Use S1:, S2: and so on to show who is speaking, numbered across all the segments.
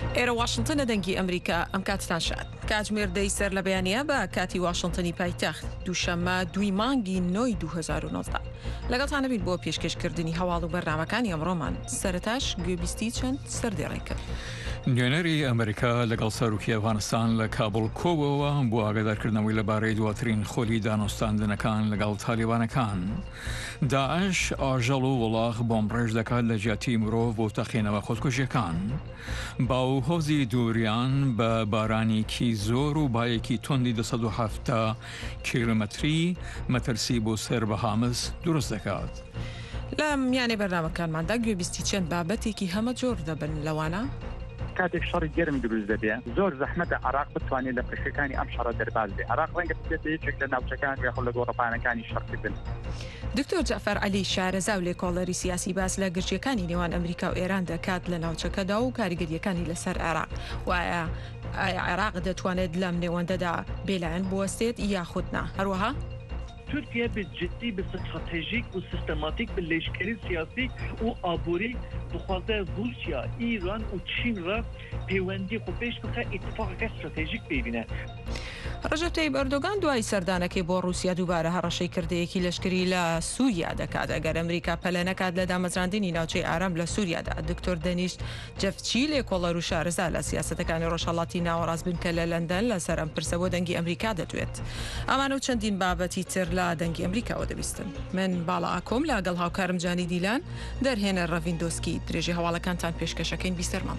S1: ئێرە واشنگتنە دەنگی ئەمریکا ئەم کاتتان شاد کاتژمێر دەی سەر لە بەیانە بە کاتی واشنگتنی پایتەخت دووشەممە دوی مانگی نۆی 2019 لەگەڵتانە بین بۆ پێشکەشکردنی هەواڵ و بەرنامەکانی ئەمڕۆمان سەرەتاش گوێبیستی چەند سەردێڕێکرد.
S2: نوێنەری ئەمریکا لەگەڵ سەرۆکی ئەفغانستان لە کابڵ کۆبەوە بۆ ئاگادارکردنەوەی لەبارەی دواترین خۆلی دانوستاندنەکان لەگەڵ تالیبانەکان. داعش ئاژەڵ و وڵاغ بۆم ڕێژ دەکات لە جیاتی مرۆڤ بۆ تەقینەوە خۆدکوژیەکان. باوهۆزی دووریان بە بارانێکی زۆر و بایەکی تۆندی 270 کیلومتری مەترسی بۆ سەر بەهامس دروست دەکات.
S1: لە میانەی بەرنامەکانماندا گوێبیستی چەند بابەتێکی هەمە جۆر دەبن لەوانە
S3: کاتێک شەڕی گەرمی دروست دەبێت زۆر زەحمەتە عراق بتوانێت لە پشتەکانی ئەم شەڕە دەرباز بێت. عراق ڕەنگە بێت یەکێک لە ناوچەکان یاخۆ لە گۆڕەپانەکانی شەڕکردن.
S1: دکتۆر جەعفەر عەلی شارەزا و لێکۆڵەری سیاسی باس لە گرچیەکانی نێوان ئەمریکا و ئێران دەکات لە ناوچەکەدا و کاریگەریەکانی لەسەر عێراق. وایە عێراق دەتوانێت لەم نێوەندەدا بێلایەن بوەستێت یاخودنا هەروەها
S4: ترکیه به جدی به استراتژیک و سیستماتیک به لشکری سیاسی و آبوری بخواسته روسیا، ایران و چین را پیوندی خوبش بخواه اتفاق استراتژیک ببینه.
S1: ڕەجەب تەیب ئەردۆغان دوای سەردانەکەی بۆ رووسیا دووبارە هەڕەشەی کردەیەکی لەشکری لە سووریا دەکات ئەگەر ئەمریکا پەلە نەکات لە دامەزراندنی ناوچەی ئارام لە سووریادا. دکتۆر دەنیش جەفچی لێکۆڵەر و شارەزا لە سیاسەتەکانی ڕۆژهەڵاتی ناوەڕاست بن کە لە لەندەن لەسەر ئەم پرسە بۆ دەنگی ئەمریکا دەدوێت. ئەمان و چەندین بابەتی تر لە دەنگی ئەمریکاوە دەبیستن. من باڵا ئاکۆم لەگەڵ هاوکارم جانی دیلان دەرهێنەر ڕەڤیندۆسکی درێژی هەواڵەکانتان پێشکەشەکەین بیستەرمان.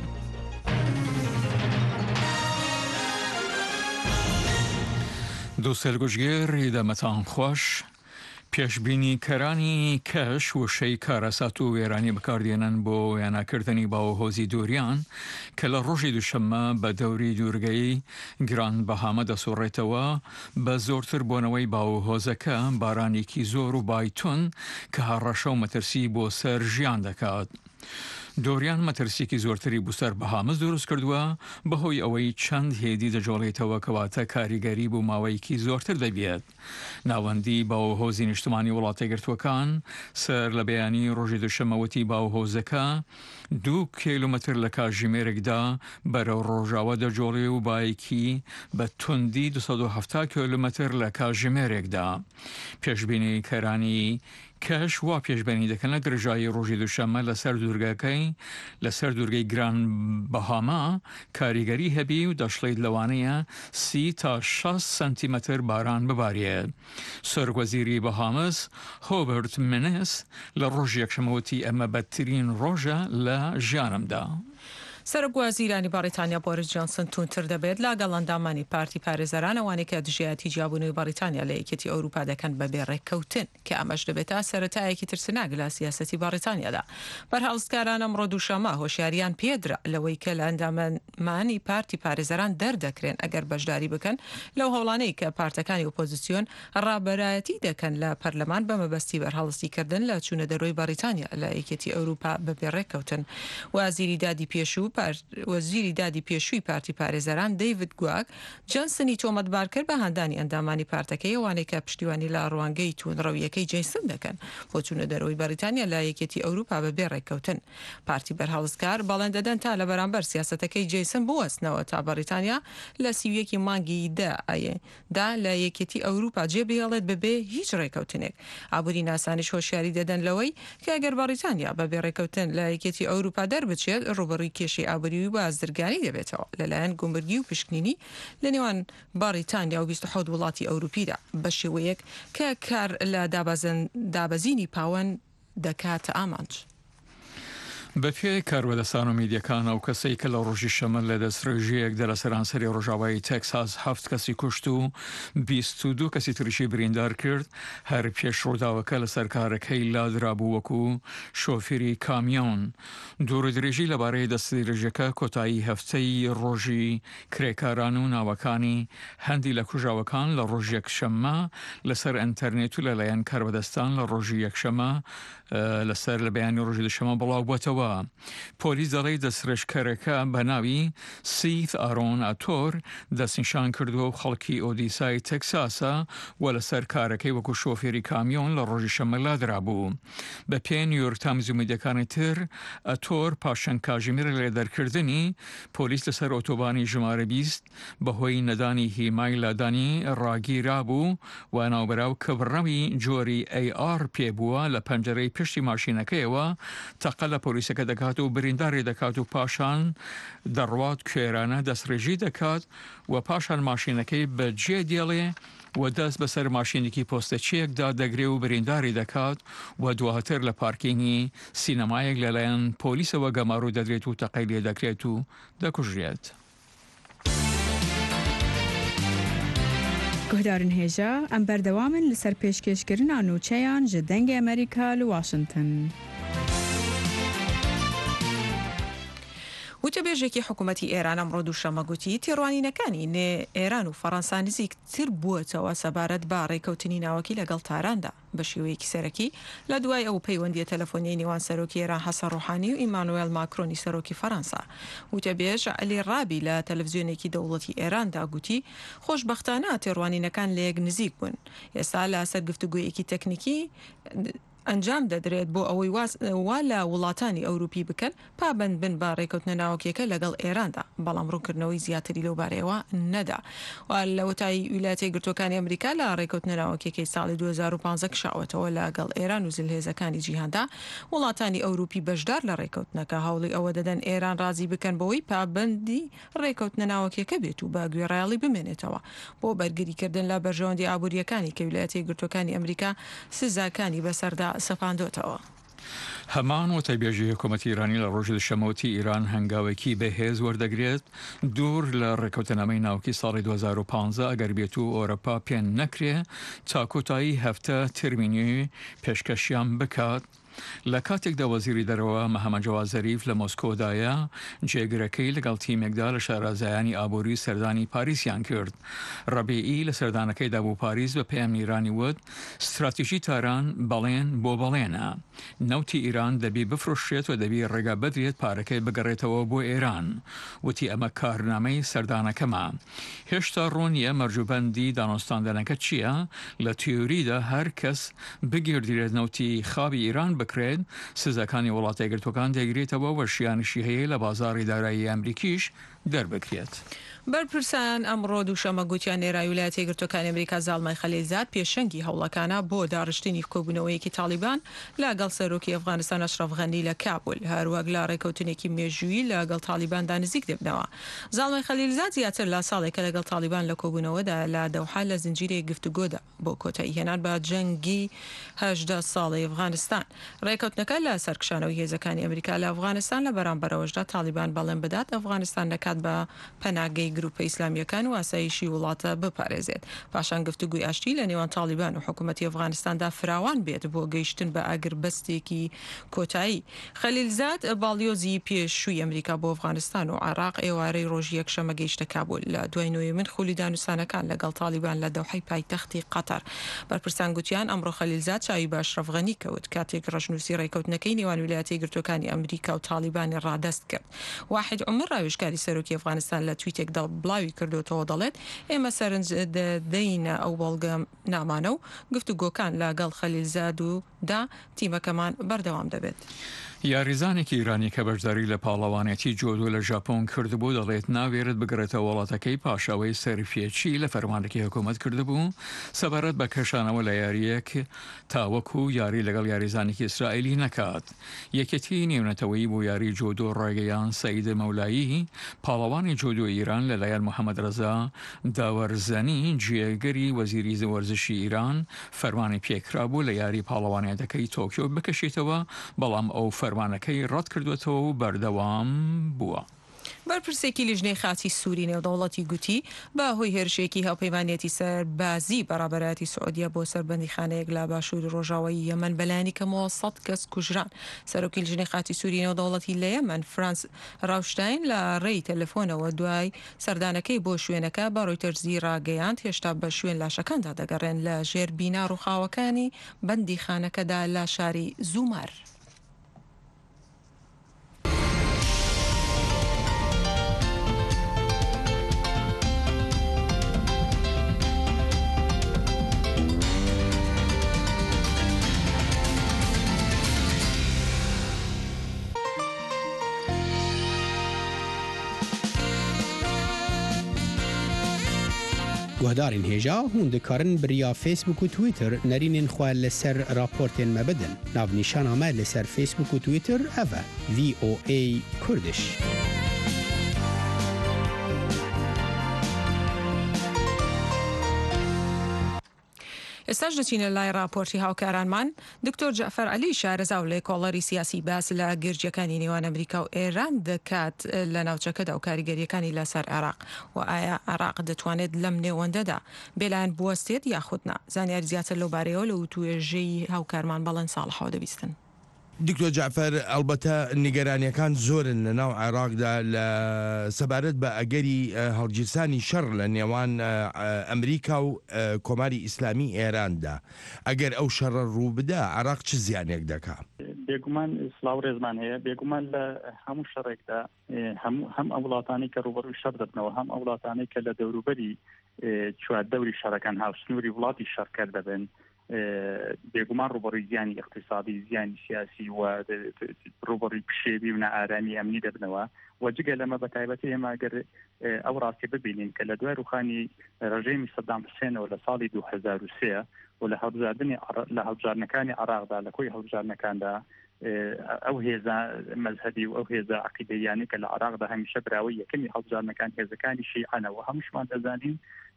S2: دووسەر گوژگێر هیدەمەتان خۆش. پێشبینی کەرانی کەش وشەی کارەسات و وێرانی بەکاردێنن بۆ وێناکردنی باوهۆزی دووریان کە لە ڕۆژی دووشەممە بە دەوری دوورگەی گران بەهامە دەسوڕێتەوە بە زۆرتر بۆنەوەی باوهۆزەکە بارانێکی زۆر و بایتون کە هەڕەشە و مەترسی بۆ سەر ژیان دەکات. دۆریان مەترسیکی زۆرتری بوسەر بەهامز دروست کردووە بەهۆی ئەوەی چەند هێدی دەجۆڵێتەوە کەواتە کاریگەری بۆ ماوەیەکی زۆرتر دەبێت. ناوەندی باوهۆزی نیشتمانی وڵاتە یەکگرتووەکان سەر لە بەیانی ڕۆژی دووشەمەوەتی باوهۆزەکە 2 کیلومتر لە کاتژمێرێکدا بەرەو ڕۆژاوە دەجۆڵێ و بایەکی بە توندی 270 کیلومتر لە کاتژمێرێکدا. پێشبینی کەرانی کەش وا پێشبێنی دەکەن لە درژایی ڕۆژی دووشەممە لەسەر دوورگەی گران بەهاما کاریگەری هەبی و دەشڵێت لەوانەیە 30 تا 60 سنتیمەتر باران ببارێت. سەرۆکوەزیری بەهامس هۆبرت منس لە ڕۆژی یەکشەمەوەتی ئەمە بەدترین ڕۆژە لە ژیانمدا.
S1: سەرۆکوەزیرانی بەریتانیا بۆریس جۆنسن تونتر دەبێت لەگەڵ ئەندامانی پارتی پارێزەرانەوانی کە دژایەتی جیابوونەوەی بەریتانیا لە یەکێتی ئەوروپا دەکەن بەبێ ڕێککەوتن کە ئەمەش دەبێتە سەرەتایەکی ترسناک لە سیاسەتی بەریتانیادا. بەرهەڵستکاران ئەمڕۆ دووشەممە هۆشیاریان پێدرا لەوەی کە لە ئەندامانی پارتی پارێزەران دەردەکرێن ئەگەر بەشداری بکەن لەو هەوڵانەی کە پارتەکانی ئۆپۆزیسیۆن ڕابەرایەتی دەکەن لە پەرلەمان بە مەبەستی بەرهەڵستیکردن لە چوونە دەرۆی بەریتانیا لە یەکێتی ئەوروپا بەبێ ڕێککەوتن. وەزیری دادی پێشووی پارتی پارێزەران دەیڤد گواک جۆنسنی تۆمەتبار کرد بە هەندانی ئەندامانی پارتەکەی ئەوانەی کە پشتیوانی لە ڕوانگەی توونڕەویەکەی جەیسن دەکەن بۆ چوونە دەرەوەی بەریتانیا لە یەکێتی ئەوروپا بەبێ ڕێککەوتن. پارتی بەرهەڵستکار بەڵێن دەدەن تا لە بەرامبەر سیاسەتەکەی جەیسن بوەستنەوە تا بەریتانیا لە سیویەکی مانگی دا لە یەکێتی ئەوروپا جێبهێڵێت بەبێ هیچ ڕێککەوتنێک. ئابووری ناسانیش هۆشیاری دەدەن لەوەی کە ئەگەر بەریتانیا بەبێ ڕێککەوتن لە یەکێتی ئەوروپا دەربچێت ڕوبەڕووی کێشەی ئابووری و بازرگانی دەبێتەوە لەلایەن گومرگی و پشکنینی لە نێوان بەریتانیا و 27 وڵاتی ئەوروپیدا بە شێوەیەک کە کار لە دابەزینی پاوەن دەکاتە ئامانج.
S2: بەپێی کاروەدەستان و میدیەکان ئەو کەسەی کە لە ڕۆژی شەمە لە دەستڕێژەیەکدا لە سەرانسەری ڕۆژاوایی تێکساس 7 کەسی کوشت و 22 کەسی تریشی بریندار کرد هەر پێش ڕووداوەکە لە سەرکارەکەی لادرابوو وەکو شۆفێری کامیۆن. دوورودرێژی لەبارەی دەستدرێژەکە کۆتایی هەفتەی ڕۆژی کرێکاران و ناوەکانی هەندی لە کوژاوەکان لە ڕۆژی یەکشەممە لەسەر ئەنتەرنێت و لەلایەن کاروەدەستان لە ڕۆژی یەکشەمە لەسەر لە بەیانی ڕۆژی دووشەمە بڵاو بووەتەوە. کردووە. پۆلیس دەڵێ دەستڕێژکەرەکە بە ناوی سیث ئارۆن ئاتۆر دەستنیشان کردووە و خەڵکی ئۆدیسای تەکساسە و لەسەر کارەکەی وەکو شۆفێری کامیۆن لە ڕۆژی شەمەلا درابوو. بە پێی نیویۆرک تایمز و میدیەکانی تر ئەتۆر پاشان کاژمێر لە لێدەرکردنی پۆلیس لەسەر ئۆتۆبانی ژمارە 20 بەهۆی نەدانی هیمای لادانی ڕاگیرا بوو و ناوبەراو کەبڕەوی جۆری AR پێبووە لە پەنجەرەی پشتی ماشینەکەیەوە تەقە لە پۆلیسەکە دەکات و برینداری دەکات و پاشان دەڕوات کوێرانە دەستڕێژی دەکات و پاشان ماشینەکەی بەجێ دێڵێ و دەست بەسەر ماشینێکی پۆستەچیەکدا دەگرێ و برینداری دەکات و دواتر لە پارکینگی سینەمایەک لەلایەن پۆلیسەوە گەماڕوو دەدرێت و تەقەی لێ دەکرێت و دەکوژرێت.
S5: گهدارن هێژە ئەم بەردەوامن لەسەر پێشکەشکردنا نوچەیان ji dengê ئەمریکا li Washington.
S1: وتەبێژێکی حکوومەتی ئێران ئەمڕۆ دووشەمە گوتی تێڕوانینەکانی نێ ئێران و فەڕەنسا نزیکتر بووەتەوە سەبارەت با ڕێکەوتنی ناوەکی لەگەڵ تاراندا بە شێوەیەکی سەرەکی لە دوای ئەو پەیوەندیە تەلەفۆنیی نێوان سەرۆکی ئێران حەسەن ڕوحانی و ئیمانوێل ماکرۆنی سەرۆکی فەڕەنسا. وتەبێژ عەلی ڕابی لە تەلەڤیزیۆنێکی دەوڵەتی ئێراندا گوتی خۆشبەختانە تێڕوانینەکان لە یەک نزیک بوون. ئێستا لە سەر گفتوگویەکی تەکنیکی ئەنجام دەدرێت بۆ ئەوەی وا لە وڵاتانی ئەوروپی بکەن پابند بن بە ڕێکەوتنە ناوەکیەکە لەگەڵ ئێراندا، بەڵام ڕوونکردنەوەی زیاتری لەو بارەیەوە نەدا. لە وتای ویلایەتە یەکگرتووەکانی ئەمریکا لە ڕێکەوتنە ناوەکیەکەی ساڵی 2015 کشاوەتەوە لەگەڵ ئێران و زلهێزەکانی جیهاندا وڵاتانی ئەوروپی بەشدار لە ڕێکەوتنەکە هەوڵی ئەوە دەدەن ئێران رازی بکەن بەوەی پابندی ڕێکەوتنە ناوەکیەکە بێت و بە گوێڕایەڵی بمێنێتەوە بۆ بەرگریکردن لە بەرژەوەندی ئابوووریەکانی کە ویلایەتە یەکگرتووەکانی ئەمریکا سزاکانی بەسەردا سەپاندۆتەوە.
S2: هەمان وتەبێژی حکوومەتی ئیرانی لە ڕۆژی شەمەوتی ئیران هەنگاوێکی بەهێز وەردەگرێت دوور لە ڕێکەوتنامەی ناوکی ساڵی 2015 ئەگەر بێت و ئۆرەپا پێن نەکرێ تا کۆتایی هەفتە ترمینی پێشکەشیان بکات. لە کاتێکدا وەزیری دەرەوە مەحەممەد جەواد زەریف لە مۆسکۆدایە جێگرەکەی لەگەڵ تیمێکدا لە شارەزایانی ئابووری سەردانی پاریسیان کرد. ڕەبیعی لە سەردانەکەیدا بوو پاریس بە پەیامی ئیرانی وت استراتیژی تاران بەڵێن بۆ بەڵێنە. نەوتی ئیران دەبی بفرۆشێت و دەبی ڕێگا بدرێت پارەکەی بگەڕێتەوە بۆ ئێران. وتی ئەمە کارنامەی سەردانەکەمە. هێشتا ڕوونیە مەرجوبەندی دانوستاندنەکە چییە؟ لە تیۆریدا هەر کەس بگیردرێت نەوتی خاوی ئیران بکرێت سزاکانی وڵاتە یەکگرتووەکان دەگرێتەوە و شیانشی هەیە لە بازاڕی دارایی ئەمریکیش دەربکرێت.
S1: بەرپرسان ئەمڕۆ دووشەمە گوتیان نێرای ویلایەتە یەکگرتووەکانی ئەمریکا زاڵمای خەلیلزاد پێشەنگی هەوڵەکانە بۆ داڕشتنی کۆبوونەوەیەکی تالیبان لەگەڵ سەرۆکی ئەفغانستان ئەشرەف غەنی لە کابول هەروەک لە ڕێکەوتنێکی مێژووی لەگەڵ تالیباندا نزیک دەبنەوە. زاڵمای خەلیلزاد زیاتر لە ساڵێکە لەگەڵ تالیبان لە کۆبوونەوەدا لە دەوحا لە زنجیرەیەک گفتوگۆدا بۆ کۆتایی هێنان بە جەنگی 18 ساڵی ئەفغانستان. ڕێکەوتنەکە لە سەرکشانەوەی هێزەکانی ئەمریکا لە ئەفغانستان لە بەرامبەرەوەشدا تالیبان بەڵێن بدات ئەفغانستان دەکات بە پەناگەی گروپە ئیسلامیەکان و ئاسایشی وڵاتە بپارێزێت. پاشان گفتوگوی ئاشتی لە نێوان تالیبان و حکوومەتی ئەفغانستاندا فراوان بێت بۆ گەیشتن بە ئاگربەستێکی کۆتایی. خەلیلزاد باڵیۆزی پێشووی ئەمریکا بۆ ئەفغانستان و عێراق ئێوارەی ڕۆژی یەکشەمە گەیشتە کابول لە دوای نوێی من خولی دانووسانەکان لەگەڵ تالیبان لە دەوحەی پایتەختی قەتەر. بەرپرسان گوتیان ئەمڕۆ خەلیلزاد چاوی بە ئەشرەف غەنی کەوت کاتێک ڕەشنووسی ڕێکەوتنەکەی نێوان ویلایەتە یەکگرتووەکانی ئەمریکا و تالیبانی ڕادەست کرد. واحد عومر ڕاوێژکاری سەرۆکی ئەفغانستان لە تویتێکدا بڵاوی کردوتەوە دەڵێت ئێمە سەرنج دەدەینە ئەو بەڵگە نامانە و گفتوگۆکان لەگەڵ خەلیلزاد و دا تیمەکەمان بەردەوام دەبێت.
S2: یاریزانێکی ئیرانی کە بەشداری لە پاڵەوانێتی جۆدو لە ژاپۆن کردبوو دەڵێت ناوێرت بگرێتەوە وڵاتەکەی پاشاوەی سەرفیەکی لە فەرمانێکی حکوومەت کردبوو سەبارەت بە کەشانەوە لە یاریەک تاوەکو یاری لەگەڵ یاریزانێکی ئیسرائیلی نەکات. یەکێتی نێونەتەوەی بۆ یاری جۆدۆ ڕێگەیان سەید مەولایی پاڵەوانی جۆدۆ ئیران لەلایەن محەممەد ڕەزا داوەرزەنی جێگەری وەزیری وەرزشی ئیران فەرمانی پێکرابوو لە یاری پاڵەوانێتەکەی تۆکیۆ بکەشێتەوە، بەڵام ئەو فەرمانەکەی ڕەت کردوێتەوە و بەردەوام بووە.
S1: بەرپرسێکی لیژنەی خاچی سووری نێودەوڵەتی گوتی بە هۆی هێرشێکی هاوپەیمانێتی سەربازی بەڕابەراتی سعودیا بۆ سەربەندی خانەیەک لە باشووری ڕۆژاوایی یەمەن بەلایانی کەمەوە 100 کەس کوژران. سەرۆکی لیژنەی خاچی سووری نێودەوڵەتی لە یەمەن فرانس راوشتاین لە ڕێی تەلەفۆنەوە دوای سەردانەکەی بۆ شوێنەکە بە ڕۆیتەرزی ڕاگەیاند هێشتا بە شوێن لاشەکاندا دەگەڕێن لە ژێر بینا ڕووخاوەکانی بەندی خانەکەدا لە شاری زومار.
S6: گهدارین هێژا هون دikarin biriya Facebook û Twitter nerînên xwe li ser raportên me bidin. Navnîşana me li ser Facebook û Twitter ev e VOA Kurdiş.
S1: ئێستاش دەچینە لای راپۆرتی هاوکارانمان دکتۆر جەعفەر عەلی شارەزا و لێکۆڵەری سیاسی باس لە گرجەکانی نێوان ئەمریکا و ئێران دەکات لە ناوچەکەدا و کاریگەریەکانی لەسەر عێراق و ئایا عێراق دەتوانێت لەم نێوەندەدا بێلایەن بوەستێت یاخودنا زانیاری زیاتر لەو بارەیەوە لە توێژەی هاوکارمان بەڵێن ساڵحەوە دەبیستن.
S7: دکتۆر جعفەر ئەلبەتە نیگەرانیەکان زۆرن لە ناو عێراقدا لە سەبارەت بە ئەگەری هەڵگیرسانی شەڕ لە نێوان ئەمریکا و کۆماری ئیسلامی ئێراندا ئەگەر ئەو شەڕە ڕوو بدە عێراق چ زیانێک دەکا؟
S3: بێگومان سلااو ڕێزمان هەیە بێگومان لە هەموو شەڕێکدا هەم ئەو وڵاتانی کە ڕوبەڕووی شەڕ دەبنەوە هەم ئەو وڵاتانی کە لە دەوروبەری چواردەوری شەڕەکان هاوسنووری وڵاتی شەڕکەر دەبن بێگومان ڕوبەڕووی زیانی اقتصادی زیانی سیاسی و ڕوبەڕووی پشێوی و نائارامی ئەمنی دەبنەوە و جگە لەمە بە تایبەتی ئێمەگەر ئەو ڕاستی ببینین کە لە دوای ڕوخانی ڕژێمی سەدام حوسێنەوە لە ساڵی 2003 و لە هەڵبژاردنەکانی عێراقدا لە کۆی هەڵبژاردنەکاندا ئەو هێزە مەذهبی و ئەو هێزە عەقیدەیانی کە لە عێراقدا هەمیشە براوی یەکەمی هەڵبژاردنەکان هێزەکانی شیعەنەوە هەمووشمان دەزانین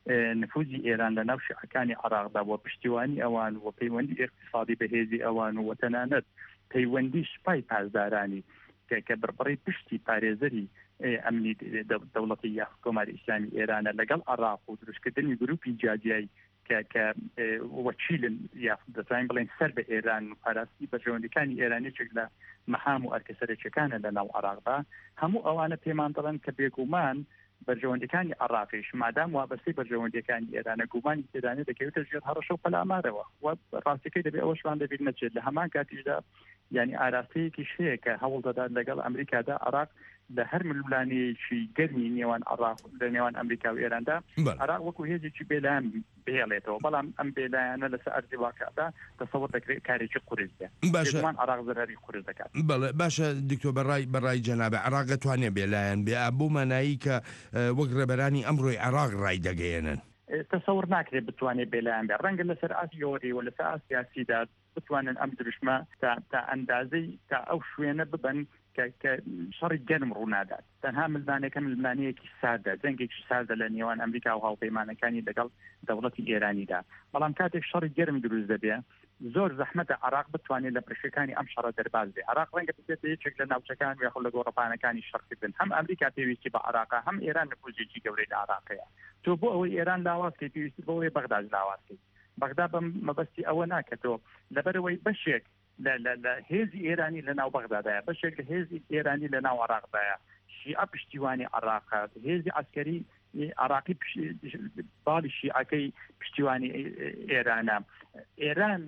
S3: نفوذی ئێران لە ناو شیعەکانی عێراقدا و پشتیوانی ئەوان و پەیوەندی اقتصادی بە هێزی ئەوان و تەنانەت پەیوەندی سوپای پاسدارانی کە بڕبڕی پشتی پارێزەری ئەمنی دەوڵەتی یا کۆماری ئیسلامی ئێرانە لەگەڵ عێراق و دروستکردنی گروپی جیاجیایی کە وەکیلن یا دەتوانین بڵێن سەر بە ئێران و پاراستی بەرژەوەندەکانی ئێرانێکێک لە مەهام و ئەرکەسەرێکەکانە لە ناو عێراقدا هەموو ئەوانە پێمان دەڵێن کە بێگومان بەرژەوەندەکانی عێراقیش مادام وابەستەی بەرژەوەندەکانی ئێرانە گومانی ئێرانە دەکەوێتە ژێر هەڕەشە و پەلامارەوە و ڕاستیەکەی دەبێت ئەوەشمان دەبێت نەچێت لە هەمان کاتیشدا یعنی ئاراستەیەکی شەیە کە هەوڵ دەدات لەگەڵ ئەمریکادا عێراق لە هەر ملولانەیەکی گەرمی نێوان عێراق لە نێوان ئەمریکا و ئێراندا عێراق وەکو هێزێکی بێلایەن بهێڵێتەوە بەڵام ئەم بێلایەنە لەسەر ئەرزی واقعدا تەسەوڕ دەکرێت کارێکی قورس بێت بێگومان عێراق زەرەری قورس دەکات.
S7: بەڵێ باشە دکتۆر بەڕای جەنابە عێراق دەتوانێت بێلایەن بێ بۆ مانایی کە وەک ڕێبەرانی ئەمڕۆی عێراق ڕای دەگەیەنن
S3: تەسەوڕ ناکرێت بتوانێت بێلایەن بێ ڕەنگە لەسەر ئاسیۆری و لەسەر ئاسیاسیدا بتوانن ئەم دروشمە تا ئەندازەی تا ئەو شوێنە ببن کە شەڕی گەرم ڕوونادات تەنها ملمانەکە ملمانەیەکی سادە جەنگێکی سادە لە نێوان ئەمریکا و هاوپەیمانەکانی لەگەڵ دەوڵەتی ئێرانیدا بەڵام کاتێک شەڕی گەرم دروست دەبێ زۆر زەحمەتە عێراق بتوانێت لە پرشەکانی ئەم شەڕە دەرباز بێ عێراق ڕەنگە بێتە یەکێک لە ناوچەکان یاخود لە گۆڕەپانەکانی شەڕکردن هەم ئەمریکا پێویستی بە عێراقا هەم ئێران نفوذێکی گەورەی لە عێراقەیە تۆ بۆ ئەوەی ئێران لاوازکەی پێویستی بۆ ئەوەی بەغداد لاوازکەی بەغدا بە مەبەستی ئەوە ناکەتەوە لەبەرەوەی بەشێک لە هێزی ئێرانی لە ناو بەغدادایە بەشێک لە هێزی ئێرانی لە ناو عێراقدایە شیعە پشتیوانی عێراقا هێزی عسکەری عێراقی باڵی شیعەکەی پشتیوانی ئێرانە ئێران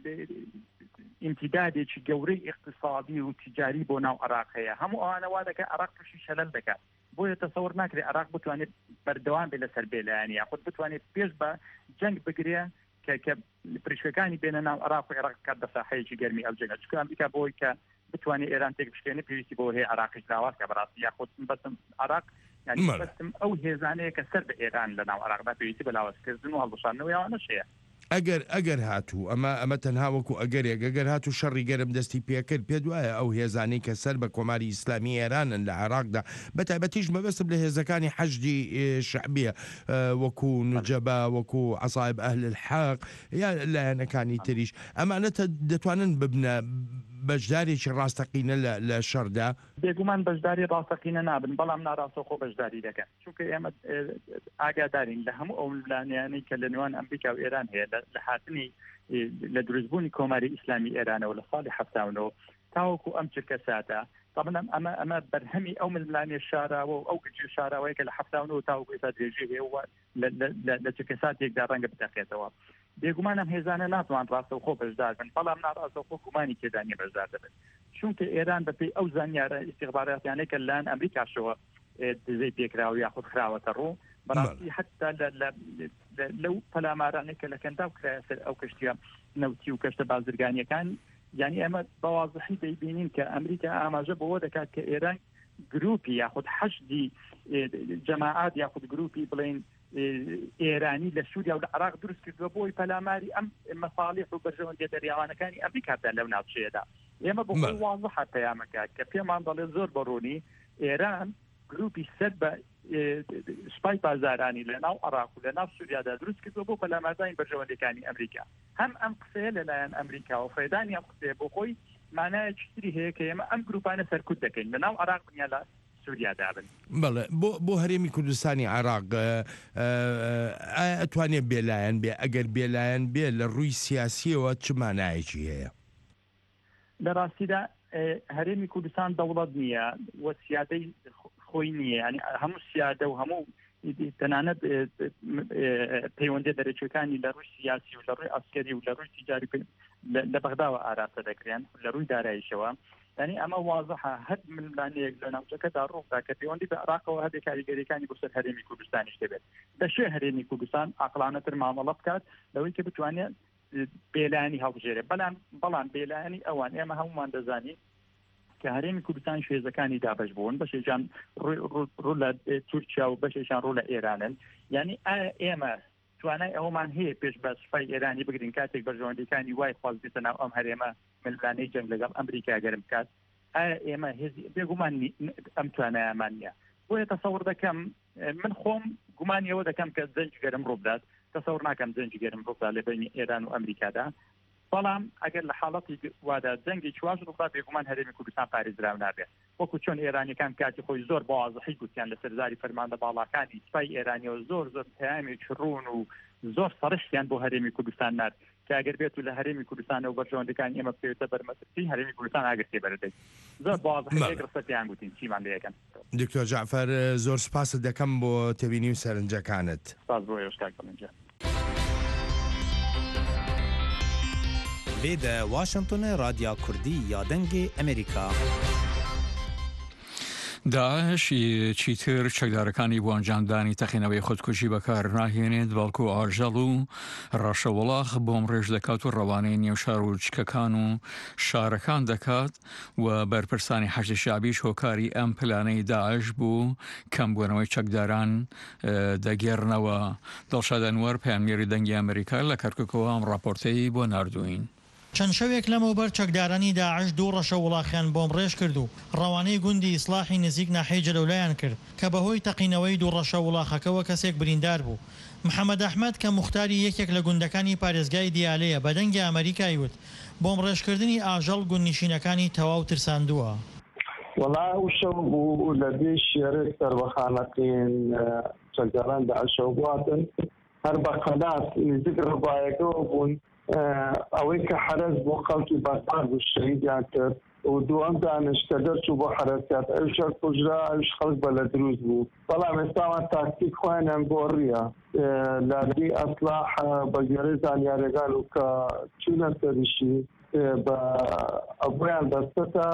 S3: امتدادێکی گەورەی اقتصادی و تجاری بۆ ناو عێراقەیە هەموو ئەوانەوا دەکە عێراق تووشی شەلەل دەکات بۆیە تەسەوڕ ناکرێت عێراق بتوانێت بەردەوام بێ لەسەر بێلایەنی یاخود بتوانێت پێش بە جەنگ بگرێ کە پرشەکانی بێنە ناو عێراق و عێراق کات بە ساحەیەکی گەرمی ئەو جەنگە چونکە ئەمریکا بۆی کە بتوانێت ئێران تێک بشکێنێ پێویستی بۆ هەیە عێراقیش لاواز کە بەڕاستی یاخود بەسم عێراق یعنی بەستم ئەو هێزانەیە کە سەر بە ئێران لە ناو عێراقدا پێویستی بە لاوازکردن و هەڵبژاردنەوەی ئەوانەش هەیە.
S7: ئەگەر هاتوو ئەمە تەنها وەکو ئەگەر هاتوو شەڕی گەرم دەستی پێکرد پێ دوایە ئەو هێزانەی کە سەر بە کۆماری ئیسلامی ئێرانن لە عێراقدا بەتایبەتیش مەبەستم لە هێزەکانی حەشدی شەعبیە وەکو نوجەبا وەکو عەسایب ئەهل الحەق یا لایەنەکانی تریش ئەمانە دەتوانن ببنە بەشدارێکی ڕاستەقینە لە شەڕدا
S3: بێگومان بەشداری ڕاستەقینە نابن بەڵام ناڕاستەوخۆ بەشداری دەکەن چونکە ئێمە ئاگادارین لە هەموو ئەو ملانیانەی کە لە نێوان ئەمریکا و ئێران هەیە لە هاتنی لە دروستبوونی کۆماری ئیسلامی ئێرانەوە لە ساڵی 79 تاوەکو ئەم چرکە ساتە طبعا ئەمە بەرهەمی ئەو ملمانێ شاراوە و ئەو گچی شاراوەیە کە لە 79 تاوەکو ئێستا درێژی هەیە و لە چرکە ساتێکدا ڕەنگە بتەقێتەوە بێگومان ئەم هێزانە ناتوان ڕاستەوخۆ بەشدار بن بەڵام ناڕاستەوخۆ گومانی تێدانی بەشدار دەبن چونکە ئێران بەپێی ئەو زانیارە ئیستیخباراتیانەی کە لەلایەن ئەمریکاشەوە دزەی پێکراوە یاخود خراوەتە ڕوو بەڕاستی حتا لەو پەلامارانەی کە لە کەندا و کرایە سەر ئەو کەشتیە نەوتی و کەشتە بازرگانیەکان یعنی ئەمە بەوازحی دەیبینین کە ئەمریکا ئاماژە بەوە دەکات کە ئێران گروپی یاخود حەشدی جەماعات یاخود گروپی بڵێن ئێرانی لە سووریا و لە عراق دروست کردووە بۆی پەلاماری ئەم مەساڵح و بەرژەوەندیە دەریاوانەکانی ئەمریکادا لەو ناوچەیەدا ئێمە بۆ واضحە پەیامەکە کە پێمان دەڵێ زۆر بەڕوونی ئێران گروپی سەد بە سوپای بازارانی لە ناو عراق و لە ناو سووریادا دروست کردووە بۆ پەلاماردانی بەرژەوەندەکانی ئەمریکا هەم ئەم قسەیە لەلایەن ئەمریکا و فەیدانی ئەم قسەیە بۆ خۆی مانایەکی تری هەیە کە ئێمە ئەم گروپانە سەرکوت دەکەین لە ناو عراق بنیا لە سووریا دابن
S7: بەڵێ بۆ هەرێمی کوردستانی عراق ئەتوانێت بێلایەن بێ ئەگەر بێلایەن بێ لە ڕووی سیاسیەوە چ مانایەکی هەیە
S3: لە ڕاستیدا هەرێمی کوردستان دەوڵەت نییە وە سیادەی خۆی نییە ینی هەموو سیادە و هەموو تەنانەت پەیوەندی دەرەچەکانی لە ڕووی سیاسی و لە ڕووی ئاسکەری و لە ڕووی تیجاری لە بەغداوە ئاراستە دەکرێن لە ڕووی داراییشەوە ینی ئەمە واضحە هەر ململانەیەک لە ناوچەکەدا ڕوودا کە پەیوەندی بە عراقەوە هەبێ کاریگەریەکانی بۆ سەر هەرێمی کوردستانیش دەبێت دەشێ هەرێمی کوردستان عاقلانەتر مامەڵە بکات لەوەی کە بتوانێت بێلایانی هەڵبژێرێ بەڵام بێلایانی ئەوان ئێمە هەمومان دەزانین کە هەرێمی کوردستان شێزەکانی دابش بوون بەشێکیان ڕوو لە تورکیا و بەشێکیان ڕوو لە ئێرانن یعنی ئێمە توانای ئەومان هەیە پێش بە سوپای ئێرانی بگرین کاتێک بەرژەوەندەکانی وای خوازبێتە ناو ئەم هەرێمە ململانەی جەنگ لەگەڵ ئەمریکا گەرم بکات ئێمە بێگومان ئەم توانایەمان نییە بۆیە تەسەوڕ دەکەم من خۆم گومانیەوە دەکەم کە جەنگ گەرم ڕوو بدات تەسەوڕ ناکەم جەنگی گەرم ڕوو بدات لە بینی ئێران و ئەمریکادا بەڵام ئەگەر لە حاڵەتی وادا جەنگی چواش ڕوودا بێگومان هەرێمی کوردستان پارێزراو نابێت وەکو چۆن ئێرانیەکان کاتی خۆی زۆر بە واضحی گوتیان لە سەرزاری فەرماندە باڵاکانی سوپای ئێرانیەوە زۆر پەیامێکی ڕوون و زۆر سەرشتیان بۆ هەرێمی کوردستان نات کە ئەگەر بێت و لە هەرێمی کوردستان و بەرژەوەندەکانی ئێمە بکەوێتە بەرمەترسی هەرێمی کوردستان ئاگرتێ بەردەی زۆر بە واضحی ڕستیان گوتین چیمان لێ یەکەن
S7: دکتۆر جعفەر زۆر سپاست دەکەم بۆ تێبینی و سەرنجەکانت
S3: سپاس بۆ ئێوەشکاکەمەنجە
S8: وێدە واشنگتن رادیا کوردی یا دەنگی ئەمریکا
S2: داعش چیتر چەکدارەکانی بۆ ئەنجامدانی تەقینەوەی خودکوژی بەکار ناهێنێت بەڵکو ئاژەڵ و ڕەشەوەڵاخ بۆم ڕێژ دەکات و ڕەوانەی نێوشار و چکەکان و شارەکان دەکات و بەرپرسانی حەشد شعبیش هۆکاری ئەم پلانەی داعش بوو کەمبوونەوەی چەکداران دەگێڕنەوە دڵشاد ئەنوەر پەیامێری دەنگی ئەمریکا لە کەرکووکەوە ئەم ڕاپۆرتەی بۆ ناردوین.
S9: چەند شەوێک لەمەوبەر چەکدارانی داعش دوو ڕەشە وڵاخیان بۆم ڕێژ کرد و ڕەوانەی گوندی ئیسلاحی نزیک ناحیە جەلەولایان کرد کە بەهۆی تەقینەوەی دوو ڕەشە وڵاخەکەوە کەسێک بریندار بوو. محەممەد ئەحمەد کە مختاری یەکێک لە گوندەکانی پارێزگای دیالەیە بە دەنگی ئەمریکای وت بۆم ڕێژکردنی ئاژەڵ گوندنشینەکانی تەواو ترساندووە.
S10: وڵا شەو بوو لە بێ شێرێک سەربەخانەکەین چەکداران داعشەوە بواتن هەر بە قەناس نزیک ڕبایەکەوە بوون ئەوەی کە حرەز بۆ خەڵکی بەسار بوو شەهیدیان کرد و دووەم دانیشتە دەرچوو بۆ حرەکات ئەو شەر کوژرا ئەوش خەڵک بە لە دروست بوو بەڵام ئێستاوان تاکتیک خۆیانیان گۆڕیە لاردی ئەسلاح بە گوێرەی زانیاریەکان و کە چوونە سەریشی بە ئەویان دەستەتە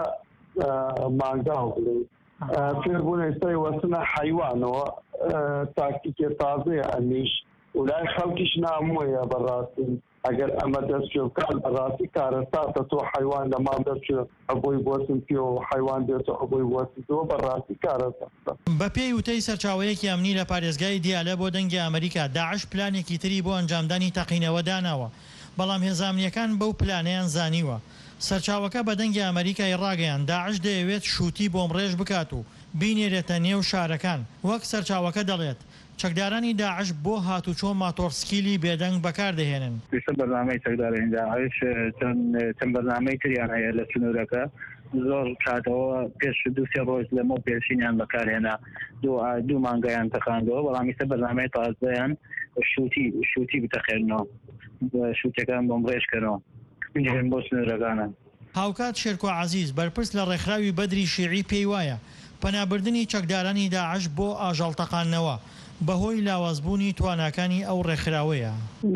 S10: مانگاو بڵێ فێربوون ئێستای وەسنە حەیوانەوە تاکتیکێ تازەیە ئەمیش ولای خەڵکیش نامۆیە بەڕاستی ئەگەر ئەمە دەستکەوتان بەڕاستی کارەساتە تۆ حیوان لە ماڵ دەچێت ئەبۆی بۆسم پێ و حیوان دێتەوە ئەبۆی بۆسیتەوە بەڕاستی کارەساتە.
S9: بە پێی وتەی سەرچاوەیەکی ئەمنی لە پارێزگای دیالە بۆ دەنگی ئەمریکا داعش پلانێکی تری بۆ ئەنجامدانی تەقینەوە داناوە بەڵام هێزانیەکان بەو پلانەیان زانیوە. سەرچاوەکە بە دەنگی ئەمریکای ڕاگەیان داعش دەیەوێت شووتی بۆم ڕێژ بکات و بینێرێتە نێو شارەکان وەک سەرچاوەکە دەڵێت. چەکدارانی داعش بۆ هاتوچۆ ماتۆرسکیلی بێدەنگ بەکاردەهێنن.
S11: پێشتر بەرنامەی چەکدارانی داعش چەند بەرنامەی تریان هەیە لە سنوورەکە زۆر کاتەوە پێش دووسێ ڕۆژ لەمە پێشینیان بەکارهێنا دوو مانگەیان تەقاندەوە بەڵام ئێستا بەرنامەی تازەیان شووتی بتەخێنەوە شووتەکان بۆم ڕێژکەنەوە بینێن بۆ سنوورەکانە.
S9: هاوکات شێرکۆ عەزیز بەرپرس لە ڕێکخراوی بەدری شیعی پێی وایە پەنابردنی چەکدارانی داعش بۆ ئاژەڵتەقانەوە بەهۆی لاوازبوونی تواناکانی ئەو ڕێکخراوەیە.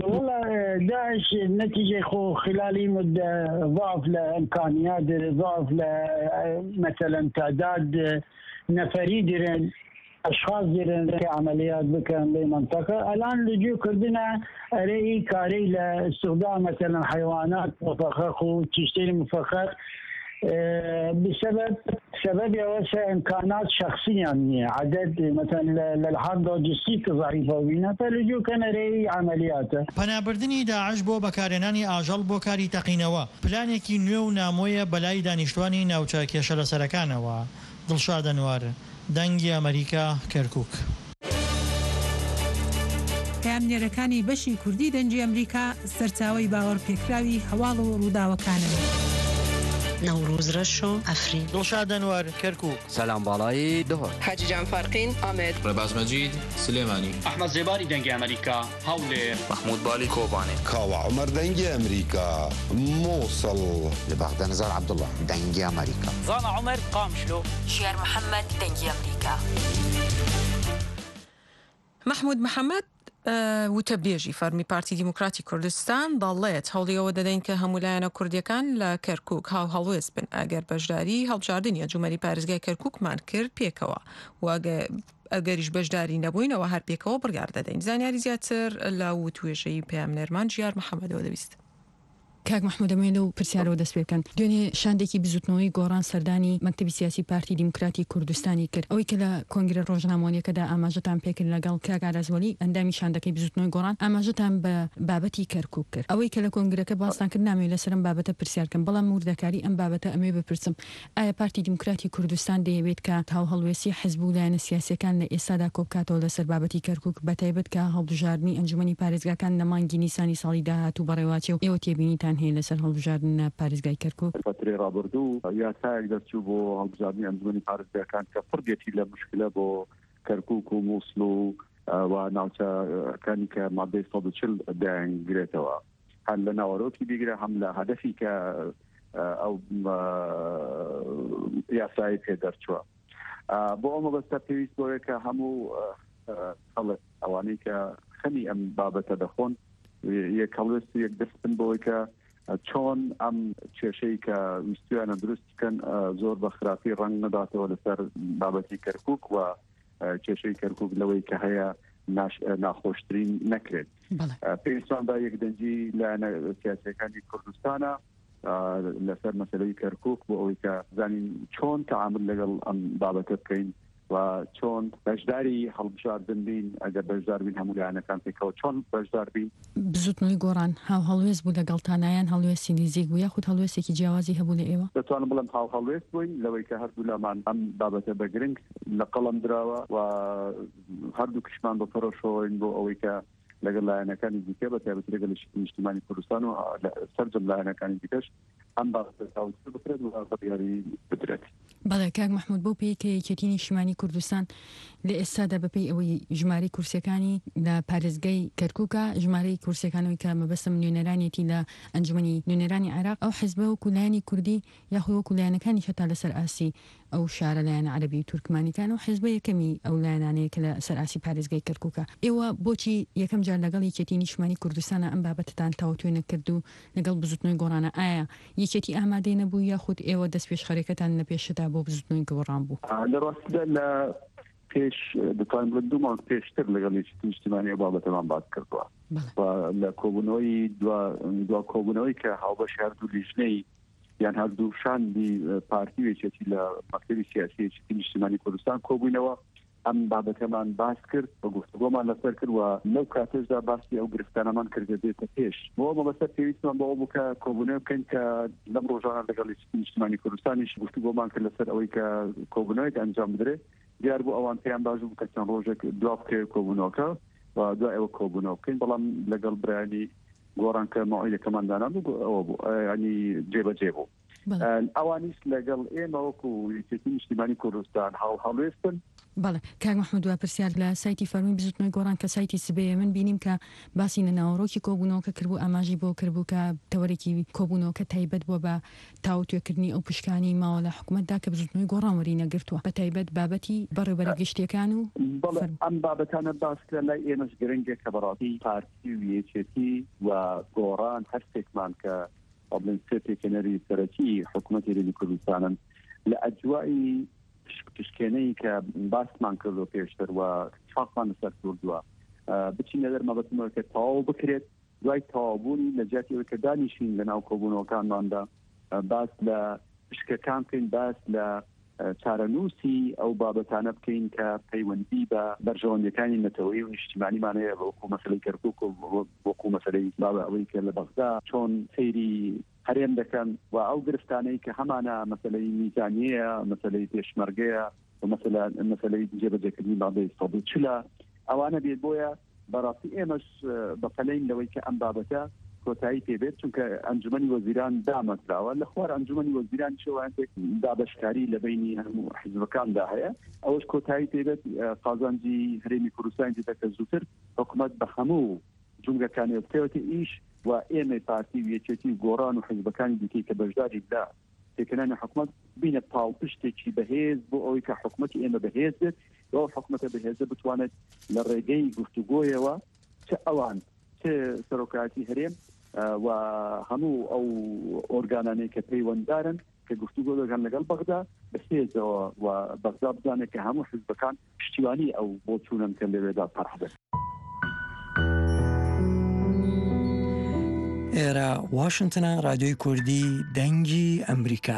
S12: داعش نتيجة خو خلال مدة ضعف لإمكانيات ضعف مثلا تعداد نفري درن أشخاص درن عمليات بكن بمنطقة الآن لجوء كردنا رأي كاري لاستخدام مثلا حيوانات مفخخ وتشتري مفخخ بسبب امكانات شخصيه يعني عدد مثلا للحد لوجستيك ضعيفه وبينا فلجو كان ري عملياته
S9: پەنابردنی داعش بۆ بەکارهێنانی ئاژەڵ بۆ کاری تەقینەوە پلانێکی نوێ و نامۆیە بەلای دانیشتوانی ناوچە کێشە لە سەرەکانەوە. دڵشاد ئەنوار، دەنگی ئەمریکا، کەرکووک.
S1: پامنێرەکانی بەشی کوردی دەنگی ئەمریکا سەرچاوەی باوەڕپێکراوی هەواڵ و ڕووداوەکانن.
S13: نوروز رشو افرین.
S9: دڵشاد ئەنوار، کەرکووک.
S14: سلام باڵایی دهۆر.
S15: حاجی جان فارقین ئامێد.
S16: ڕێباز مەجید سلێمانی.
S17: ئەحمەد زێباری دەنگی ئەمریکا هەولێر.
S18: محمود بالی کۆبانێ.
S19: کاوە عومەر دەنگی ئەمریکا مووسڵ.
S20: لە بەغداد نزار عەبدوڵڵا دەنگی ئەمریکا.
S21: زانا عومەر قامشلۆ.
S22: شێر محەممەد دەنگی ئەمریکا.
S1: محمود محەممەد وتەبێژی فەرمی پارتی دیموکراتی کوردستان دەڵێت هەوڵیەوە دەدەین کە هەمولایەنە کوردیەکان لە کەرکووک هەڵوێز بن ئەگەر بەشداری هەڵبژاردننیە جومەری پارێزگای کەرکووکمان کرد پێکەوە ئەگەریش بەشداری نەبووینەوە هەر پێکەوە بڕیار دەدەین. زانیاری زیاتر لە وتوێژەی پامنێرمان ژیار محەممەدەوە دەویست.
S23: کاک محمود دەمێنە و پرسیارەوە دەست پێ بکەن. دوێنێ شاندێکی بزوتنەوەی گۆڕان سەردانی مەکتەبی سیاسی پارتی دیموکراتی کوردستانی کرد ئەوەی کە لە کۆنگرە ڕۆژنامۆنیەکەدا ئاماژەتان پێکرد لەگەڵ کاک ئارازوەلی ئەندامی شاندەکەی بزوتنەوەی گۆڕان ئاماژەتان بە بابەتی کەرکووک کرد ئەوەی کە لە کۆنگرەکە باستان کرد نامێ لەسەرم بابەتە پرسیارکەم بەڵام وردەکاری ئەم بابەتە ئەمێ بپرسم ئایا پارتی دیموکراتی کوردستان دەیەوێت کە تاو هەڵوێسی حزب و لایەنە سیاسیەکان لە ئێستادا کۆبکاتەوە لەسەر بابەتی کەرکووک بەتایبەت کە هەڵبژاردننی ئەنجومەنی پارێزگاکان لە مانگی نیسانی ساڵی داهاتوو بەڕێواچێ و ئێوە تێبینیتان هەیە لەسەر هەڵبژاردنە پارێزگای کەرکووک
S24: فترەی ڕابردوو یاسایەک دەرچوو بۆ هەڵبژاردننی ئەنجومەنی پارێزگاکان کە پڕگێتی لە مشکلە بۆ کەرکووک و مووسڵ و ناوچەکانی کە مادەی 140 دەیانگرێتەوە هەم لە ناوەڕۆکی بیگرە هەم لە هەدەفی کە ئەو یاسایی پێ دەرچووە بۆ ئەمە بەستە پێویست بۆیە کە هەموو خەڵک ئەوانەی کە خەمی ئەم بابەتە دەخۆن یەک هەڵوێست و یەک دەستن بۆی کە چۆن ئەم کێشەی کە ویستویانە دروست بکەن زۆر بە خراپی ڕەنگ نەداتەوە لەسەر بابەتی کەرکووک و کێشەی کەرکووک لەوەی کە هەیە ناخۆشترین نەکرێت پێویستماندا یەک دەنگی لایەنە سیاسیەکانی کوردستانە لەسەر مەسەلەی کەرکووک بۆ ئەوەی کە زانین چۆن تەعامل لەگەڵ ئەم بابەتە بکەین و چۆن بەشداری هەڵبژاردن بین ئەگەر بەشدار بین هەموو لایەنەکان پێکەوە چۆن بەشدار بین.
S23: بزوتنەوەی گۆڕان هەڵوێز بوو لەگەڵتانایان هەڵوێستی نزیک بوو یاخود هەڵوێستێکی جیاوازی هەبوو لە ئێوە؟
S24: دەتوانم بڵێم هەڵوێست بووین لەوەی کە هەردوو لامان ئەم بابەتە بە گرنگ لە قەڵەم دراوە و هەردوو کشمان بە پەرۆشەوەین بۆ ئەوەی کە لەگەڵ لایەنەکانی دیکە بەتایبەت لەگەڵ نیشتیمانی کوردستان و سەرجەم لایەنەکانی دیکەش ئەم بابەتە تاوتر بکرێت و بڕیاری بدرێت.
S23: بەڵێ کاک محمود بۆ پێی کە یەکێتی نیشتیمانی کوردستان لە ئێستادا بەپێی ئەوەی ژمارەی کورسەکانی لە پارێزگای کەرکووکە ژمارەی کورسەکانەوەی کە مەبەستم نوێنەرانێتی لە ئەنجومەنی نوێنەرانی عێراق ئەو حیزبە وەکو لایەنی کوردی یاخود وەکو لایەنەکانی هەتا لەسەر ئاسی ئەو شارە لایەنە عەرەبی و تورکمانیکان و حیزبە یەکەمی ئەو لایەنانەیە کە لە سەر ئاسی پارێزگای کەرکووکە ئێوە بۆچی یەکەم جار لەگەڵ یەکێتی نیشتیمانی کوردستانە ئەم بابەتتان تاوتوێ نەکرد و لەگەڵ بزوتنەوەی گۆڕانە ئایا یەکێتی ئامادەی نەبوو یاخود ئێوە دەست پێش خەرەکەتان لە پێشدا بۆ بزوتنەوەی گۆڕان بوو؟
S24: لە ڕاستیدا لە پێش دەتوانم بڵێم دوو مانگ پێشتر لەگەڵ یەکێتی نیشتیمانی بابەتەمان باس کردووە و لە کۆبوونەوەی دوا کۆبوونەوەی کە هاوبەش هەردوو لیژنەی یان هەردوو شاندی پارتی وێچێتی لە مەکتەبی سیاسی یەکێتی نیشتیمانی کوردستان کۆبوونەوە ئەم بابەتەمان باس کرد بە گفتوگۆمان لەسەر کرد و لەو کاتێشدا باسی ئەو گرفتانەمان کردە دێتە پێش بۆ مەبەستە پێویستمان بەوە بوو کە کۆبوونەوە بکەین کە لەم ڕۆژانە لەگەڵ یەکێتی نیشتیمانی کوردستانیش گفتوگۆمان کرد لەسەر ئەوەی کە کۆبوونەوەیەک ئەنجام بدرێت دیار بوو ئەوان پێیان باش بوو کە چەند ڕۆژێک دوا بکەوێت کۆبوونەوەکە و دوای ئەوە کۆبوونەوە بکەین بەڵام لەگەڵ برایانی گۆڕان کە مەوعیدەکەمان دانا بوو ئەوە بوو ینی جێبەجێ بوو ئەوانیش لەگەڵ ئێمە وەکو یەکێتی نیشتیمانی کوردستان هەڵوێستن.
S23: بەڵێ کاک محمود وا پرسیار لە سایتی فەرمی بزوتنەوەی گۆڕان کە سایتی سبەیە من بینیم کە باسی نەناوەڕۆکی کۆبوونەوەکە کردبوو ئاماژی بۆ کردبوو کە تەوەرێکی کۆبوونەوەکە تایبەت بووە بە تاوتوێکردنی ئەو پشکانی ماوە لە حکوومەتدا کە بزوتنەوەی گۆڕان وەری نەگرتووە بە تایبەت بابەتی بەڕێوەبەرە گەشتیەکان و
S24: بەڵێ ئەم بابەتانە باس لای ئێمەش گرنگێک کە بەڕاستی پارتی و یەکێتی و گۆڕان هەرسێکمان کە قبل سێتێکەنەری سەرەکی حکوومەتی هێرێمی کوردستانن لە ئەجوایی پشکێنەی کە باسمان کردو پێشتر و چاقمان لەسەر کردووە بچینە دەرمەبەتمەوە کە تەواو بکرێت دوای تەواوبوونی لە جیاتی ئەوەی کە دانیشین لە ناو کۆبوونەوەکانماندا باس لە پشکەکان بکەین باس لە چارەنووسی ئەو بابەتانە بکەین کە پەیوەندی بە بەرژەوەندەکانی نەتەوەیی و نیشتیمانیمانەیە وەکو مەسەلەی کەرکووک و وەکو مەسەلەی بابە ئەوەی کە لە بەغدا چۆن سەیری هەرێم دەکەن و ئەو گرفتانەی کە هەمانە مەسەلەی میزانیەیە مەسەلەی پێشمەرگەیە و مەسەلەی جێبەجێکردنی بابەی سەد و چلە ئەوانە بێت بۆیە بەڕاستی ئێمەش بەپەلەین لەوەی کە ئەم بابەتە کۆتایی پێبێت چونکە ئەنجومەنی وەزیران دامەزراوە لە خوار ئەنجومەنی وەزیران شێوانێک دابەشکاری لە بینی هەموو حیزبەکاندا هەیە ئەوەش کۆتایی پێبێت قازانجی هەرێمی کوردستان دەکە زووتر حکوومەت بە هەموو جونگەکانی بکەوێتە ئیش و ئێمە پارتی و یەکێتی و گۆڕان و حیزبەکانی دیکەی کە بەشداری دا تێکەنانی حکوومەت بینە پاڵپشتێکی بەهێز بۆ ئەوەی کە حکوومەتی ئێمە بەهێز بێت ئەو حکوومەتە بەهێزە بتوانێت لە ڕێگەی گفتوگۆیەوە چه ئەوان چه سەرۆکایەتی هەرێم و هەموو ئەو ئۆرگانانەی کە پەیوەنددارن کە گفتوگۆ دەکەن لەگەڵ بەغدا بەهێزەوە و بەغدا بزانێت کە هەموو حیزبەکان پشتیوانی ئەو بۆ چوونن کە لەوێدا پەرح بێت.
S4: ئێرە واشنگتنە رادیۆی کوردی دەنگی ئەمریکا.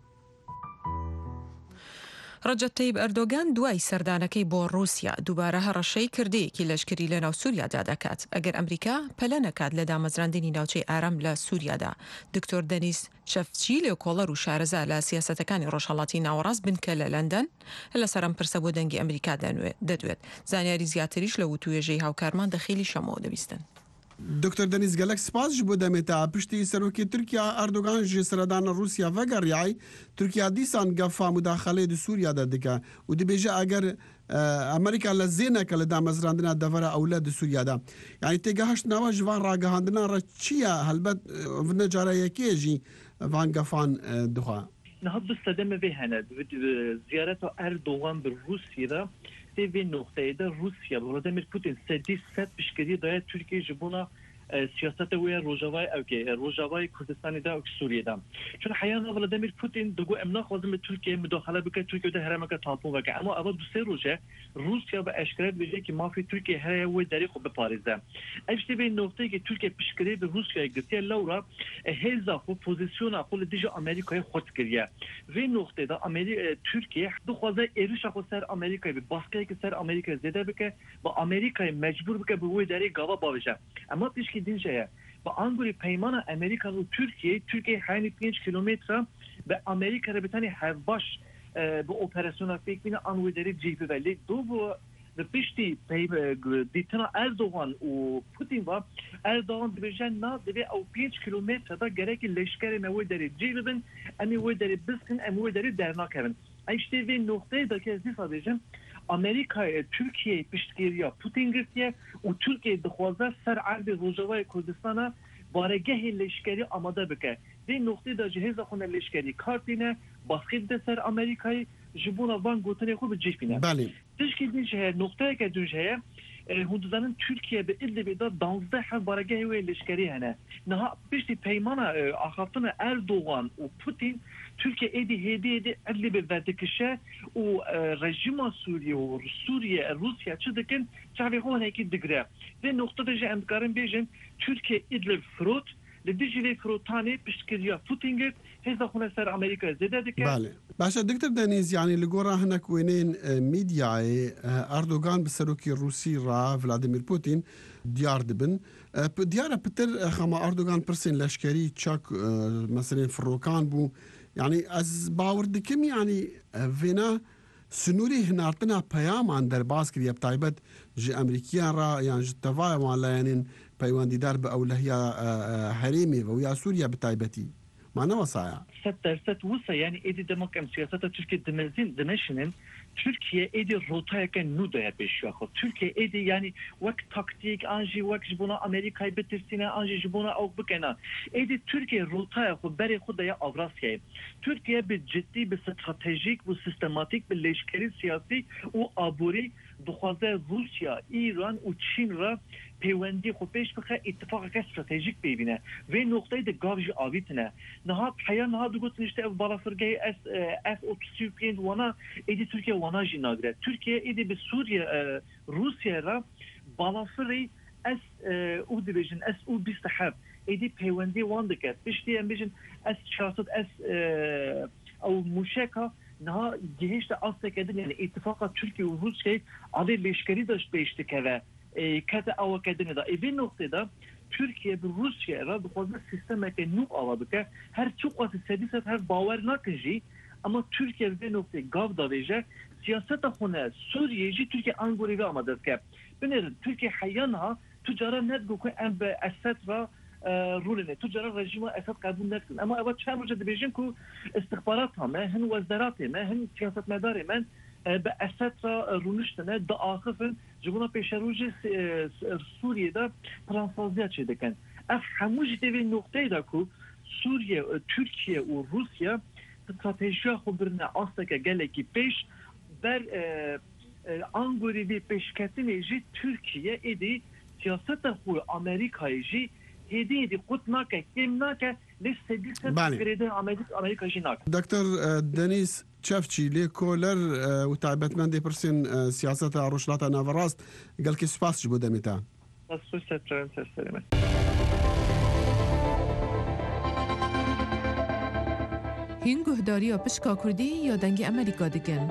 S1: ڕەجەب تەیب ئەردۆگان دوای سەردانەکەی بۆ رووسیا دووبارە هەڕەشەی کردەیەکی لەشکری لە ناو سووریادا دەکات ئەگەر ئەمریکا پەلە نەکات لە دامەزراندنی ناوچەی ئارام لە سووریادا. دکتۆر دەنیس شەفچی لێکۆڵەر و شارەزا لە سیاسەتەکانی ڕۆژهەڵاتی ناوەڕاست بنکە لە لەندەن لەسەر ئەم پرسە بۆ دەنگی ئەمریکا دەدوێت. زانیاری زیاتریش لە وتوێژەی هاوکارمان دەخیلی شەمەوە دەبیستن.
S14: دکتۆر دەنیس گەلک سپاس ji bo demê te piştî serokê Tirkiya Erdogan ji seredana Rûsya vegeriyayê Tirkiya dîsan gefa mudaxelê di Sûriya de dike û dibêje eger Amerîka li zêneke li damezrandina devera ewle di Sûriya de yanî têgeheştnava ji van ragihandina re çi ye helbet ne cara yekê jî van gefan dixwe.
S18: Niha du sedeme vê hene ziyareta Erdogan bi Rûsya'da vê noktayê de Rusya Vladimir Putin sedî sed piştgirî daya Tirkiye ji bona siyaseta wê Rojavayê evkê Rojavayê Kurdistanê de Sûriyê de. Çün heyana Vladimir Putin digot em naxwazin li Tirkiye müdaxele bike Tirkiye de heremeke tampon veke ama eva du sê roje Rusya ve eşkere dibêje ki mafê Tirkiye hereye wê derê xwe biparize. Ev jî vê noktayê ki Tirkiye piştgirî bi Rusyayê girtiye lewra hêza xwe pozisyona xwe li dijî Amerîkayê xwe kiriye. Vê noktayê de Tirkiye dixwaze êrişa xwe ser Amerîkayê bi baskeyekî ser Amerîkayê zêde bike bi Amerîkayê mecbur bike bi wê derê gava bavêje. Ama tişkî dinjeye ve anguri peymana Amerika ve Türkiye hani 5 kilometre ve Amerika'da bir tane hevbaş bu operasyona pekmine anvederi cibi veli bu ve pişti ditana Erdoğan o Putin var Erdoğan dibêje na divê ew 5 kilometreda gerekî leşkerê me wê derê cîbibin em ê wê derê biskin em wê derê dernakevin. İşte vê noktayê de kes dîsa bêjim Amerika'ya Türkiye piştgiriya Putin girtiye û Türkiye dixwaze ser erdê Rojavayê Kurdistan'a baregehê leşkerî amade bike. Vê noktayê de ji hêza xwe leşkerî kar tîne baskê bide ser Amerikayê ji bona van gotinê xwe bi cih bîne. Tişkî din ji heye noktayeke din ji heye hûn dizanin Türkiye bi Idlibê de 12 hev baregehê wê leşkerî hene. Niha piştî peymana axaftina Erdogan û Putin Türkiye hêdî Idlibê verdikişe û rejima Sûriye û Rusya çi dikin çavê xwe hinekî digire. Vê noktada jî em dikarin bêjin Türkiye Idlib firot li dijî vê firotanê piştgiriya Putin girt hêza xwe ser Amerîkayê zêde dike.
S14: Başa Diktor Deniz yani li gora hinek wêneyên medyayê Erdogan bi serokê Rûsî ra Vladimir Putin diyar dibin. Diyara pitir xema Erdogan pirsên leşkerî çak meselên firokan bû yani ez bawer dikim yani vêna سنووری هنارتنا پەیامان دەرباز کردە تایبەت ji ئەمریکیان را یان ji tevaywan layanên peywendîdar bi ewlehiya herêmê ve ya Sûriya bi taybetî mane wesaya.
S18: 100% wisa yani êdî demek em siyaseta Türkiye dimeşinin Türkiye êdî rotayeke nû daya pêşiya xwe. Türkiye êdî yani wek taktik an jî wek ji bona Amerîkayê bitirsîne an jî ji bona ew bikene. Êdî Türkiye rotaya xwe berê xwe daya Avrasyayê. Türkiye bi ciddî bi stratejik û sistematik bi leşkerî siyasî û aborî dixwaze Rusya, İran û Çîn ra peywendî xwe pêş bixe îtifaqeke stratejik pêbîne. Vê noktayê de gav jî avîtine. Niha heya niha digotin işte ev balafirgehê F-35 wana êdî Türkiye wana jî nagire. Türkiye êdî bi Sûriye Rusya ra balafirê û dibêjin S-20 ایدی پیوندی وان دکت پشتی ام بیشن از شخصت از او موشکا نه جهشت آسته کردن یعنی اتفاق ترکیه و روسیه علی لشکری داشت بیشته که و کت او کردن دا این نقطه دا ترکیه به روسیه را بخواد سیستم که نوع آوازه که هر چوب قاس سدیست هر باور نکنجی اما ترکیه به نقطه گاو داویجه سیاست خونه سوریه جی ترکیه انگوری و آمده که بنر ترکیه حیانها تجارت ندگو که ام به اسد را رولنه تجارت رژیم اسد قبول نکردن اما اول چند روز دیجن که استخبارات هم هن وزارات هم هن سیاست مدار من به اسد را رونشتنه دا آخفن جبونا پیش روز سوریه دا پرانسازیت شده کن اف هموش دوی نقطه دا که سوریه ترکیه و روسیه استراتژی خود برنه آسته که گلکی پیش بر انگوری وی پیشکتنی جی ترکیه ایدی سیاست خود امریکایی جی هدی قط ناکه کم ناکه لسه گریده امریکا جی ناکه
S14: دکتر دنیس چفچی لی کولر و تعبت من دی پرسین سیاست روشلات ناوراست قال کی سپاس جبو دمیتا
S5: هین گهداری یا پشکا کردی یا دنگ امریکا دکن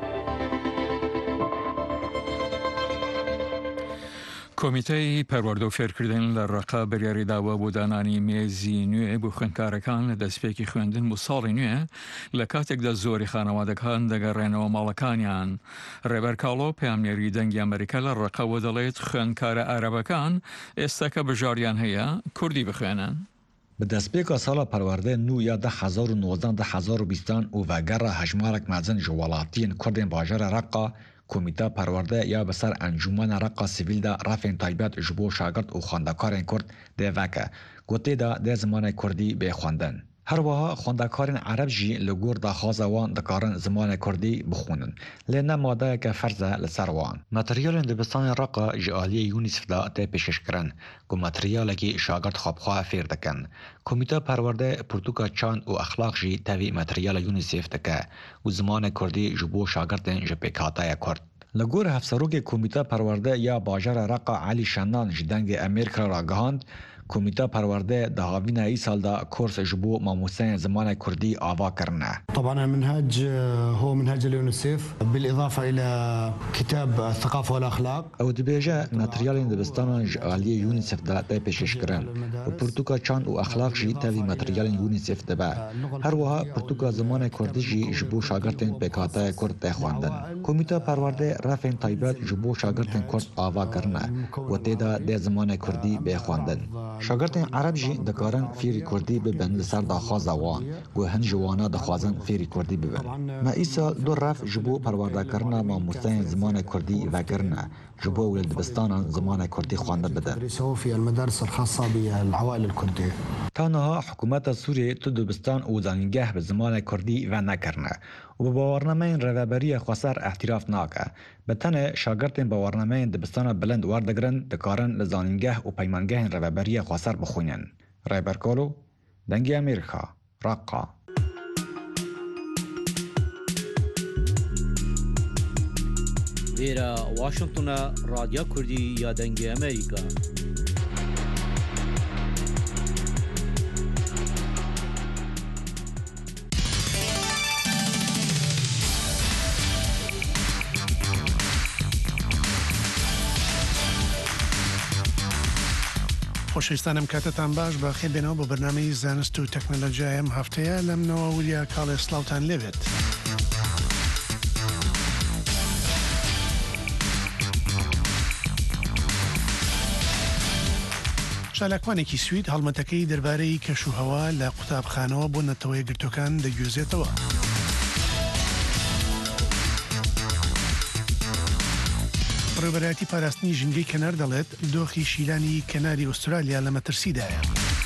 S2: کۆمیتەی پەروەردە و فێرکردن لە ڕقا بریاریداوە بۆ دانانی مێزی نوێ بۆ خوێندکارەکان لە دەستپێکی خوێندن بۆ ساڵی نوێ لە کاتێکدا زۆری خانەوادەکان دەگەڕێنەوە ماڵەکانیان. ڕێبەر کاڵۆ پەیامنێری دەنگی ئەمریکا لە ڕقەوە دەڵێت خوێندکارە عەرەبەکان ئێستا کە بژاریان هەیە کوردی بخوێنن.
S6: به دەستپێکە ساڵە پەروەردە نو یا 2019 و vegera hejmarek mezin ji welatiyên Kurdên bajarê Reqa Komîta Perwerde ya bi ser Encûmena Reqa Sivîl de rafên taybet ji bo şagirt û xwendekarên Kurd dê veke, gotê de dê zimanê Kurdî bê xwendin. Her wiha xwendekarên Ereb jî li gor daxwaza wan dikarin zimanê Kurdî bixwînin, lê ne madeyeke ferz e li ser wan. Materyalên dibistanê Reqa ji aliyê UNICEF de tê pêşkişkirin, ku materyalekî şagirt xwebxwe fêr dikin. Komîta Perwerde pirtûka çand û exlaq jî tevî materyala UNICEF dike û zimanê Kurdî ji bo şagirtên ji pêkhataya Kurd. Li gor hevserokê Komîta Perwerde ya bajara Reqa Elî Şennan ji dengê Amêrika ra gihand, Komîta Perwerde di havîna îsal de kurs ji bo mamosteyên zimanê Kurdî ava kirine.
S7: طبعا المنهج هو منهج اليونيسيف بالإضافة إلى كتاب الثقافة والأخلاق.
S6: Ew dibêje materyalên dibistanan ji aliyê UNICEF de tê pêşkişkirin û pirtûka çand û exlaq jî tevî materyalên UNICEF dibe. Her wiha pirtûka zimanê Kurdî jî ji bo şagirtên pêkhataya Kurd tê xwendin. Komîta Perwerde rafên taybet ji bo şagirtên Kurd ava kirine, gotê de dê zimanê Kurdî bê xwendin. Şagirtên Ereb jî dikarin fêrî Kurdî bibin li ser daxwaza wan, ku hin ji wana dixwazin fêrî Kurdî bibin. Me îsal du rev ji bo perwerdekirina mamosteyên zimanê Kurdî vekirine, ji bo wê dibistanan zimanê Kurdî xwendin bidin. Taniha hikûmeta Sûriyê tu dibistan û zanîngeh bi zimanê Kurdî ve nekirine û bi bawarnameyên rêveberiya xweser ehtiraf nake. Bi tenê şagirtên bawarnameyên dibistana bilind werdigirin dikarin li zanîngeh û peymangehên rêveberiya xweser bixwînin. Rêber Kalo, Dengê Amêrika, Reqa.
S21: Vêra Washingtona Radya Kurdî ya Dengê Amêrîka.
S25: خۆشەویستانم کاتتان باش بە خێبێنەوە بۆ بەرنامەی زانست و تەکنۆلۆژیایم هەفتەیە لەم نەوەوریا کاڵێ سلااوان لێبێت. چالاکوانێکی سوید هەڵمەتەکەی دەربارەی کەشوهەوا لە قوتابخانەوە بۆ نەتەوەی گرتوەکان دەگوێزێتەوە. ڕێبەرایەتی پاراستنی ژنگەی کەنار دەڵێت دۆخی شیلانی کەناری ئوسترالیا لە مەترسیدایە.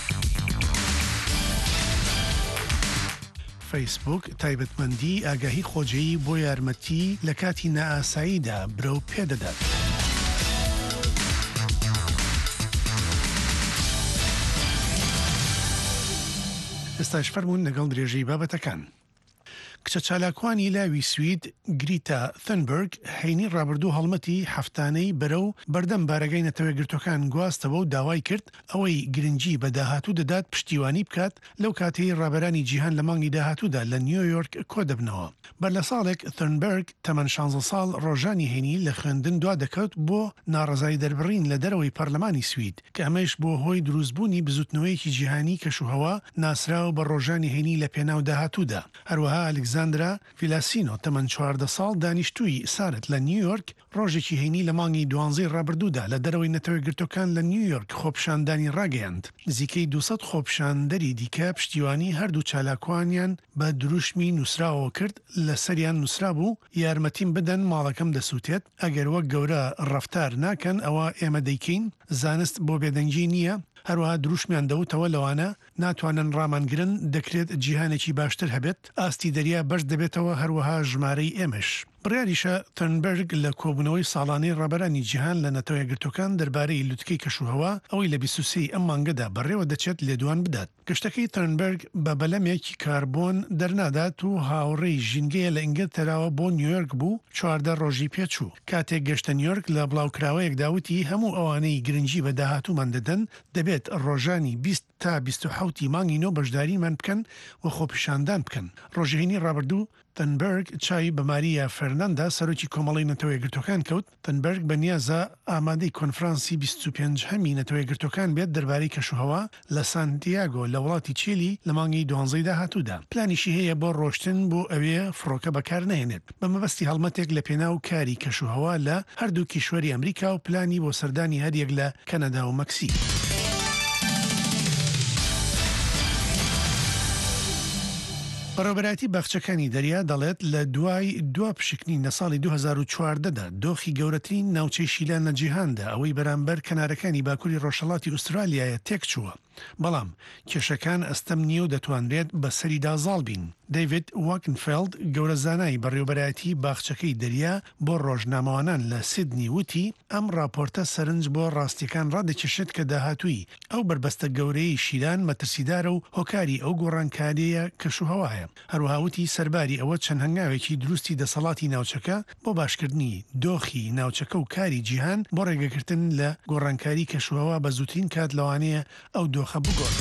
S25: فەیسبوک تایبەتمەندی ئاگاهی خۆجەیی بۆ یارمەتی لە کاتی نائاساییدا برەو پێدەدات. ئێستاش فەرمونون لەگەڵ درێژەی بابەتەکان. نیشتە چالاکوانی لاوی سوید گریتا ثنبرگ هەینی ڕابردوو هەڵمەتی هەفتانەی بەرەو بەردەم بارەگەی نەتەوەیەگرتوەکان گواستەوە و داوای کرد ئەوەی گرنگی بە داهاتوو دەدات پشتیوانی بکات لەو کاتەی ڕابەرانی جیهان لە مانگی داهاتوودا لە نیویۆرک کۆ دەبنەوە. بەر لە ساڵێک ثنبرگ تەمەن 16 ساڵ ڕۆژانی هێنی لە خوێندن دوا دەکەوت بۆ ناڕزایی دەربڕین لە دەرەوەی پەرلەمانی سوید کە ئەمەش بۆ هۆی دروستبوونی بزوتنەوەیەکی جیهانی کەشوهەوا ناسراوە بە ڕۆژانی هێنی لە پێناو داهاتوودا. هەروەها ئەلکساندرا فیلاسینۆ تەمەن 14 ساڵ دانیشتووی سارت لە نیویۆرک ڕۆژێکی هێنی لە مانگی 12 ڕابردوودا لە دەرەوەی نەتەوەیەگرتوەکان لە نیویۆرک خۆپشاندانی ڕاگەیاند. نزیکەی 200 خۆپشاندەری دیکە پشتیوانی هەردوو چالاکوانیان بە دروشمی نووسراوە کرد لە سەریان نووسرا بوو یارمەتیم بدەن ماڵەکەم دەسووتێت ئەگەر وەک گەورە ڕەفتار ناکەن ئەوە ئێمە دەیکەین زانست بۆ بێدەنگی نییە. هەروەها دروشمیان دەوتەوە لەوانە ناتوانن ڕامانگرن دەکرێت جیهانێکی باشتر هەبێت ئاستی دەریا بەش دەبێتەوە هەروەها ژمارەی ئێمەش. بڕیاریشە تەنبەرگ لە کۆبوونەوەی ساڵانەی ڕابەرانی جیهان لە نەتەوەیەگرتوەکان دەربارەی لوتکەی کەشوهەوا ئەوەی لە 23 ئەم مانگەدا بەڕێوە دەچێت لێدوان بدات. گەشتەکەی تەنبەرگ بە بەلەمێکی کاربۆن دەرنادات و هاوڕێی ژینگەیە لە ئینگلتەراوە بۆ نیویۆرک بوو 14 ڕۆژی پێچوو. کاتێک گەشتە نیویۆرک لە بڵاوکراوەیەک داوتی هەموو ئەوانەی گرنگی بە داهاتوومان دەدەن دەبێت ڕۆژانی 20 تا 27 مانگی نۆ بەشداریمان بکەن و خۆپیشاندان بکەن. ڕۆژهێنی ڕابردوو تەنبەرگ چای بە ماریا فەرناندا سەرۆکی کۆمەڵی نەتەوەیەگرتوەکان کەوت. تەنبەرگ بە نیازە ئامادەی کۆنفرانسی 25 هەمی نەتەوەیەگرتوەکان بێت دەربارەی کەشوهەوا لە سانتیاگۆ لە وڵاتی چیلی لە مانگی 12 داهاتوودا. پلانیشی هەیە بۆ ڕۆشتن بۆ ئەوێ فڕۆکە بەکار نهێنێت بە مەبەستی هەڵمەتێک لە پێناو کاری کەشوهەوا لە هەردوو کیشوەری ئەمریکا و پلانی بۆ سەردانی هەریەک لە کەنەدا و مەکسیک. بەڕێوەبەرایەتی باخچەکانی دەریا دەڵێت لە دوای دوا پشکنی لە ساڵی 2014دا دۆخی گەورەترین ناوچەی شیلان لە جیهاندا ئەوەی بەرامبەر کەنارەکانی باکووری ڕۆژهەڵاتی ئوسترالیایە تێک چووە. بەڵام کێشەکان ئەستەم نییە و دەتوانرێت بە سەریدا زاڵ بین. دەیڤید واکنفێلد گەورە زانای بەڕێوەبەرایەتی باخچەکەی دەریا بۆ ڕۆژنامەوانان لە سیدنی وتی ئەم راپۆرتە سەرنج بۆ ڕاستیەکان ڕادەکێشێت کە داهاتووی ئەو بربەستە گەورەی شیلان مەترسیدارە و هۆکاری ئەو گۆڕانکاریە کەشوهەوایە. هەروەهاوتی سەرباری ئەوە چەند هەنگاوێکی دروستی دەسەڵاتی ناوچەکە بۆ باشکردنی دۆخی ناوچەکە و کاری جیهان بۆ ڕێگەکردن لە گۆڕانکاری کەشوهەوا بە زووترین کات لەوانەیە ئەو دۆخە بگۆڕێت.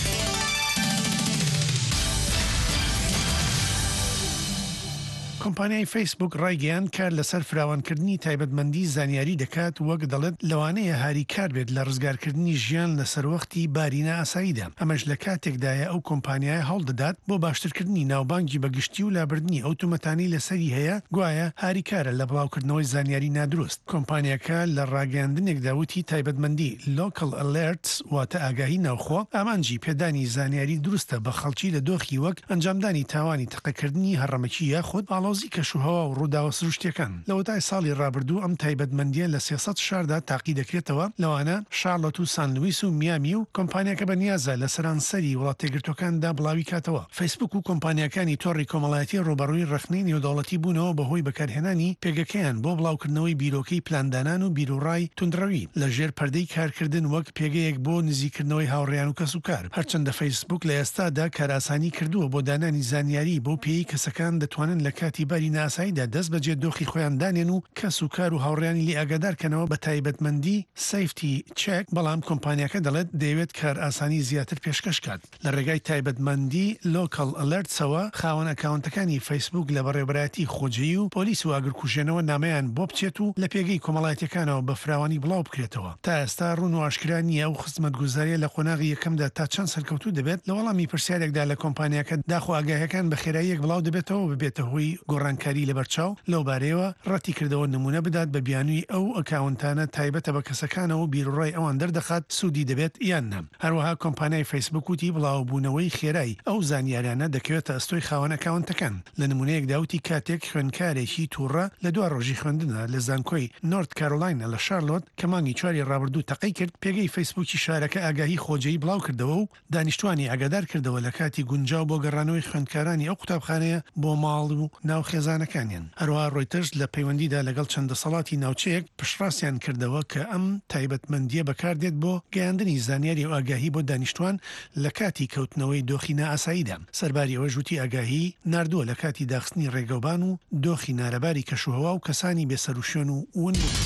S25: کۆمپانیای فیسبوک ڕایگەیان کار لەسەر فراوانکردنی تایبەتمەندی زانیاری دەکات وەک دەڵێت لەوانەیە هاری کار بێت لە ڕزگارکردنی ژیان لە سەروەختی بارینە ئاساییدا. ئەمەش لە کاتێکدایە ئەو کۆمپانیای هەڵ دەدات بۆ باشترکردنی ناوبانگی بەگشتی و لابردنی ئەو تومەتانی لەسەری هەیە گوایە هاری کارە لە بڵاوکردنەوەی زانیاری نادروست. کۆمپانیەکە لە ڕاگەاندنێکدا وتی تایبەتمەندی Local Alerts واتە ئاگاهی ناوخۆ ئامانجی پێدانی زانیاری دروستە بە خەڵکی لە دۆخی وەک ئەنجامدانی تاوانی تەقەکردنی هەڕەمەکی یاخود ئاڵۆزی کەشوهەوا و ڕووداوە سروشتیەکان. لەوەتای ساڵی ڕابردوو ئەم تایبەتمەندیە لە 300 شاردا تاقی دەکرێتەوە لەوانە شارلۆت و سان لویس و میامی و کۆمپانیەکە بەنیازە لە سەرانسەری وڵاتێگرتوەکاندا بڵاوی کاتەوە. فیسبوک و کۆمپانیەکانی تۆڕی کۆمەڵایەتی ڕوبەڕووی ڕخنەی نێودەوڵەتی بوونەوە بەهۆی بەکارهێنانی پێگەکەیان بۆ بڵاوکردنەوەی بیرۆکەی پلاندانان و بیرروڕای توندڕەوی لە ژێر پەردەی کارکردن وەک پێگەیەک بۆ نزیکردنەوەی هاوڕێیان و کەسوکار. هەرچەندە فیسبوک لە ئێستادا کاراسانی کردووە بۆ دانانی زانیاری بۆ پێی کەسەکان دەتوانن لە کاتی باری ناساییدا دەست بەجێ دۆخی خۆیان دانێن و کەس و کار و هاوڕیانی لی ئاگادارکەنەوە بە تایبەتمەندی سیفتی چێک. بەڵام کۆمپانیەکە دەڵێت دەیەوێت کار ئاسانی زیاتر پێشکەشکات. لە ڕێگای تایبەتمەندی Local Alertsەوە خاوەن ئەکاونتەکانی فیسبوک لە بەڕێوەبەرایەتی خۆجێی و پۆلیس و ئاگرکوژێنەوە نامەیان بۆ بچێت و لە پێگەی کۆمەڵایەتەکانەوە بە فراوانی بڵاو بکرێتەوە. تا ئێستا ڕوون و ئاشکرا نییە و خزمەتگوزاریە لە قۆناغی یەکەمدا تا چەند سەرکەوتوو دەبێت لە وەڵامی پرسیارێکدا لە کۆمپانیەکە داخو ئاگاهیەکان بە خێراییەک بڵاو دەبێتەوە ببێتە هۆی گۆڕانکاری لەبەرچاو لەو بارەیەوە ڕەتی کردەوە نمونە بدات بە بیانووی ئەو ئەکاونتانە تایبەتە بە کەسەکانەوە و بیرڕای ئەوان دەردەخات سوودی دەبێت یان نەم. هەروەها کۆمپانیای فیسبوک وتی بڵاوبوونەوەی خێرایی ئەو زانیاریانە دەکەوێتە ئەستۆی خاوەن ئەکاونتەکان. لە نمونەیەک داوتی کاتێک خوێندکارێکی تووڕە لە دو ڕۆژی خوێندنە لە زانکۆی نۆرت کارۆلاینە لە شارلۆت کە مانگی 4 ڕابردوو تەقەی کرد پێگەی فیسبوکی شارەکە ئاگاهی خۆجەی بڵاو کردەوە و دانیشتوانی ئاگادار کردەوە لە کاتی گونجاو بۆ گەڕانەوەی خوێندکارانی ئەو قوتابخانەیە بۆ ماڵ و ناو ناوخێزانەکانیان هەروها ڕۆیترز لە پەیوەندیدا لەگەڵ چەند دەسەڵاتی ناوچەیەک پشتڕاستیان کردەوە کە ئەم تایبەتمەندیە بەکاردێت بۆ گەیاندنی زانیاری و ئاگاهی بۆ دانیشتوان لە کاتی کەوتنەوەی دۆخی نائاساییدا. سەرباری ئەوە ژووتی ئاگاهی ناردووە لە کاتی داخستنی ڕێگەوبان و دۆخی نارەباری کەشوهەوا و کەسانی بێسەروشێن و ون بوون.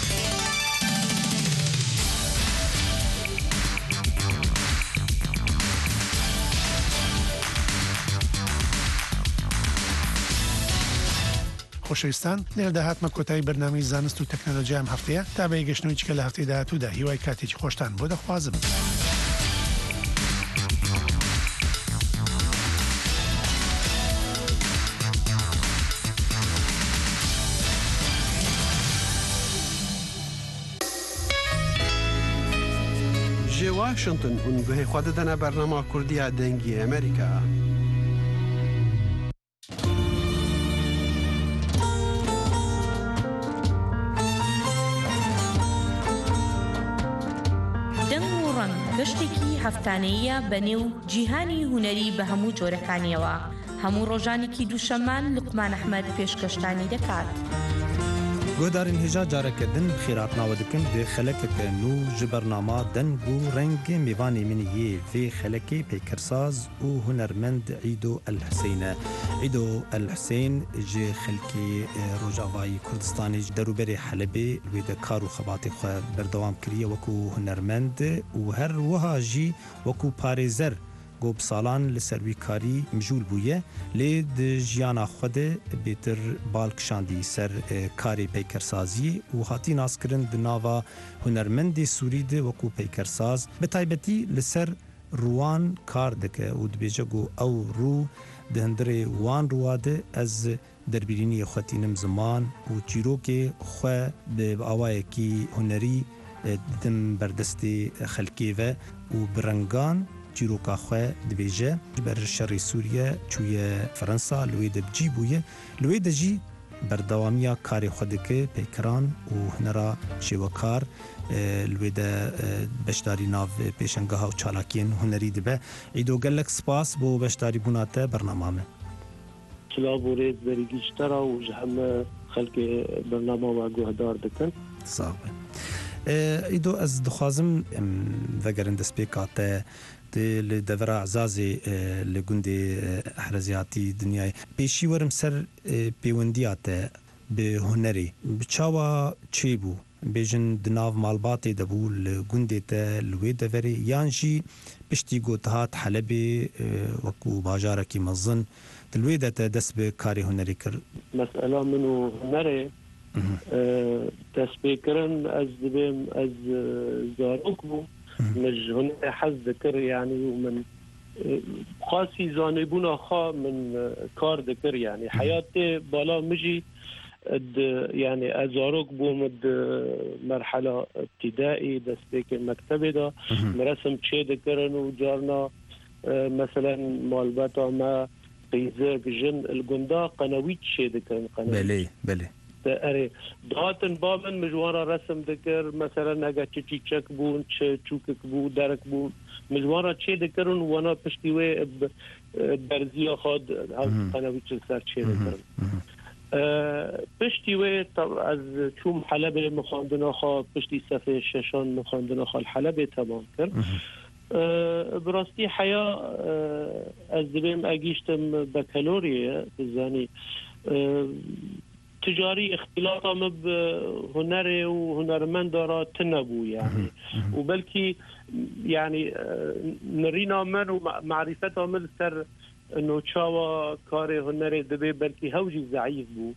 S25: خۆشەویستان لێرەدا هاتمە کۆتایی بەرنامەی زانست و تەکنۆلۆژیام هەفتەیە تا بە گەشتنەوەی چکە لە هەفتەی داهاتوودا هیوای کاتێکی خۆشتان بۆ دەخوازم.
S14: جێ واشنگتن هون گوهەی خوا دەدەنە بەرنامە کوردیە دەنگی ئەمریکا.
S3: گەشتێکی هەفتانەیە بە نێو جیهانی هونەری بە هەموو جۆرەکانیەوە هەموو ڕۆژانێکی دووشەمان لوقمان ئەحمەد پێشکەشتانی دەکات.
S8: گۆدارین هێژا جارەکردن خێراتناوە دکن دێ خەلەکەکە نو ji بەرنامە دەنگ و ڕەنگێ میوانی منیە vê خەلەکەی پێکەرساز و هونەرمەند عیدۆ ئەلحسینە. عیدۆ ئەلحسین ji خەلکی ڕۆژاوایی کوردستانی دەروبەرێ حەلەبێ وێدە کار و خەباتی خۆ بەردەوام کردیە وەکو هونەرمەند و هەر وەها ژی وەکو پارێزەر گۆب ساڵان لە سەرویکاری مژول بوویە لێ ژیانە خودێ بێتر باڵکشاندی سەر کارێ پەیکەرسازی و هاتی ناسکردن دناوا هونەرمەندی سووری دێ وەکو پەیکەرساز بە تایبەتی لەسەر ڕوان کار دەکە و دبێژە گۆ ئەو ڕوو دهندرێ وان ڕوادە ئەز دەربیرینی خوەتینم زمان و چیرۆکێ خوێ بە ئاوایەکی هونەری دم بەردەستی خەلکێڤە و برەنگان چیرۆکا خوێ دبێژە بەر شەڕی سووریە چوویە فەرەنسا لوێ دەبجی بوویە لوێ دەژی بەردەوامیە کاری خودەکە پەیکەران و هنەرا شێوەکار لوێدە بەشداری ناو پێشەنگەها و چالاکیên هونەری دبە ئیدۆ gelek spas بۆ بەشداری بووناتە بەرنامامە
S10: سلااو بۆ رێز بەریگیشتەرا و ji heme xelkê bernamawa guhdar dikin.
S8: ئیدۆ ئەس دخوازم vegerind destpêka te li devera ezazê li gundê ehreziyatî dinyayê pêşî werim ser pêwendiya te bi hunerê bi çawa çêbû bêjin di nav malbatê de bû li gundê te li wê deverê yan jî piştî gotihat Helebê wekû bajarekî mezin di wê de te dest bi karê hunerê kir.
S10: Mesela min û hunerê destpêkirin ez dibêm ez zarok bûm من هنا حز ذكر يعني ومن خاصي زانبونا خا من كار ذكر يعني حياتي بالا مجي يعني أزارك بومد مرحلة ابتدائي دسبيك المكتبة ده مرسم شيء ذكرن وجارنا مثلا مالباتا ما قيزاك جن الجندا قنويت شيء ذكرن
S8: بله بله
S10: أري دهاتن بابن مجوارا رسم ذكر مثلا اگه چیچک بون چوکک بو درک بو مجوارا چه ذكرن وانا پشتی و برزی خود قنوی چه سر چه ذكرن پشتی و از چوم حلب مخاندنا خوا پشتی صفحه ششان مخاندنا خوا الحلب تمام کرد براستی حیا از دبیم اگیشتم بکالوریه بزنی تجاري اختلاطا مب هنري وهنرمند را تنبو يعني وبلكي يعني نرينا من ومعرفة من سر انه تشاوا كاري هنري دبي بلكي هوجي ضعيف بو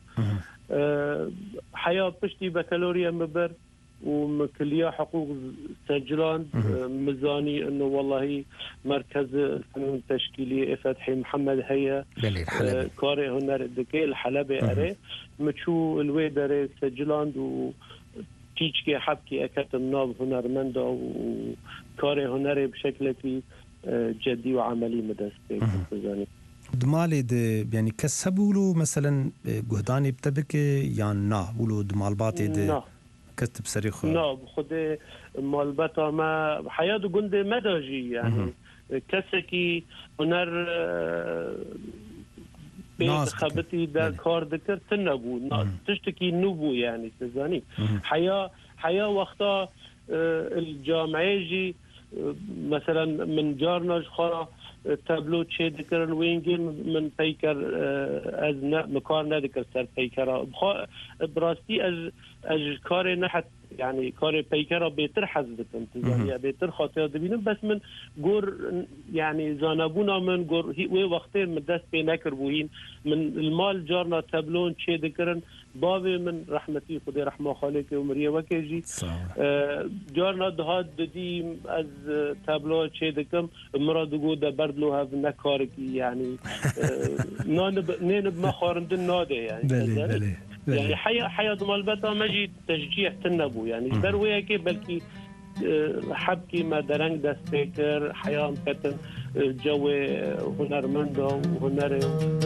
S10: حياة بشتي بكالوريا مبر ومكلية حقوق سجلان مزاني انه والله مركز الفنون التشكيلي فتحي محمد هيا كاري هنر دكي الحلبة اري مشو الويدري سجلان و تيجكي حبكي اكتم ناب هنرمندا وكاري هنري بشكل جدي وعملي مدرسة مزاني
S8: دمالي د يعني كسبولو مثلا جهداني بتبك يعني نا بولو دمال باتي د كتب سريخ
S10: لا خد مالبتا ما حياة جند مداجي يعني كسكي هنر بيت خبتي دا كار ذكر تنبو تشتكي نبو يعني تزاني حياة وقتا الجامعي مثلا من جارنا خورا تابلو تشي ذكر وينجين من بيكر از مكار ندكر سر بيكر براستي از كار نحت يعني كار بيكر بيتر حزبتم تزاني بيتر خاطر دبينم بس من جور يعني زانبونا من جور وي وقتين من دست بينكر بوين من المال جارنا تابلون تشي ذكرن بابي من رحمتي خدي رحمه خالك ومريه وكيجي جارنا دهات ددي از تابلو تشي ذكم مراد جوده بردلو هاف نكاركي يعني نينب ما خارندن ناده يعني
S8: بلي
S10: يعني حياة مالبتا مجي تشجيع تنبو يعني برويه كي بلكي حبكي ما درنگ دست فكر حياة مكتن جو هنرمنده وهنره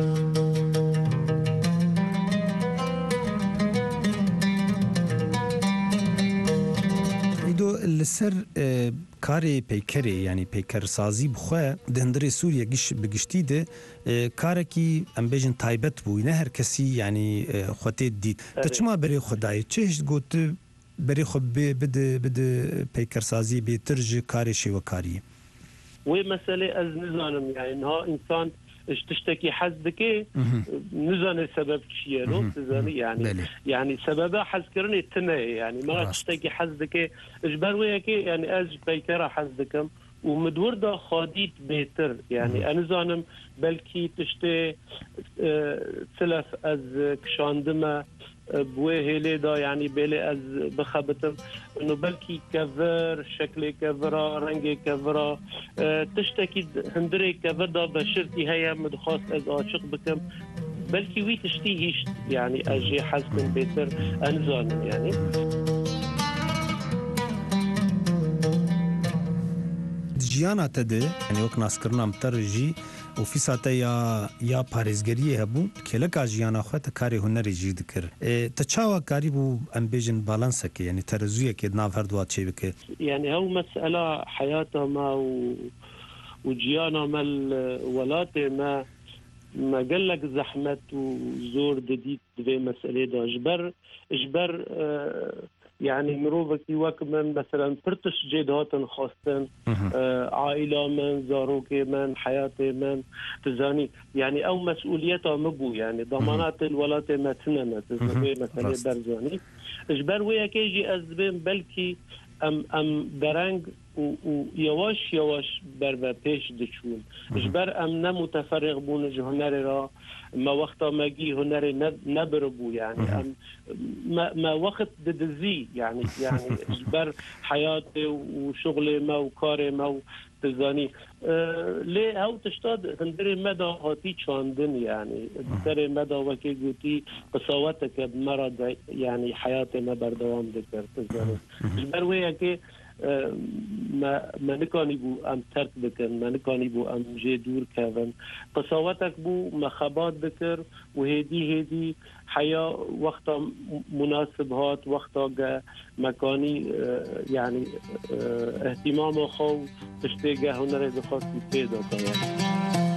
S8: دو السر کاری پیکری یعنی پیکر سازی بخواه دهندری سوریه بگشتی ده کاری که ام بیجن تایبت بوی نه هر کسی یعنی خودت دید تا چما بری خدای چهش گوت بری خود بده پیکر سازی بیترج کاری شو کاری
S10: وی مسئله از نزانم یعنی ها انسان تشتكي حزدك نزان السبب شيء لو تزاني يعني سببها حزكرني تنه يعني ما تشتكي حزدك اجبر وياك يعني از بيكرا حزدكم ومدورده خاديت بيتر يعني انا زانم بلكي تشتي سلف از كشاندمه بوه ليدا يعني بيلي از بخبتم انه بلكي كفر شكل كفرا رنگ كفرا تشتكي هندري كفدا بشرتي هيا مدخاص از عاشق بكم بلكي وي تشتيهيش يعني اجي حزن بيتر انزان يعني
S8: جيانا تده يعني وك ناسكرنا مترجي وفي ساعته یا پارێزگەریە هەبوو کێلەکە ژیانە خۆتە کاری هونەری جیر دکرد تە چاوە کاری بوو ئەم بێژن بالانسەکە یعنی تەرەزوویەکێ ناو هەردووات چێ بکرد
S10: يعني هو مسألة حياته ما وجيانا ما الولاتي ما قال لك زحمة وزور جديد في مسألة ده اجبر يعني مروفك وكمن مثلا برتش جيدات خاصة عائلة من زاروك من حياة من تزاني يعني أو مسؤوليتها مبو يعني ضمانات الولات ما تنمت مثلا برزاني اجبر ويا كيجي أزبين بلكي ام درنگ ويواش بر پیش دچون اجبر ام نمتفرغ بون هنر را ما وقتا ماجي هنر نبربو يعني ام ما وقت ددزي يعني اجبر حياتي وشغلي ما وكاري ما تزاني ليه هاو تشتاد هندري مدى هاتي چاندن يعني هندري مدى وكي قوتي قصاوتك بمرض يعني حياتي ما بردوام دكر تزاني اجبر ويا كي ما نکانی بو ام ترک بکن ما نکانی بو ام جه دور کردن قصاوتک بو مخبات بکر و هدی حیا وقتا مناسب هات وقتا مکانی يعني اهتمام خو تشتیگه هنر دخواستی پیدا کنه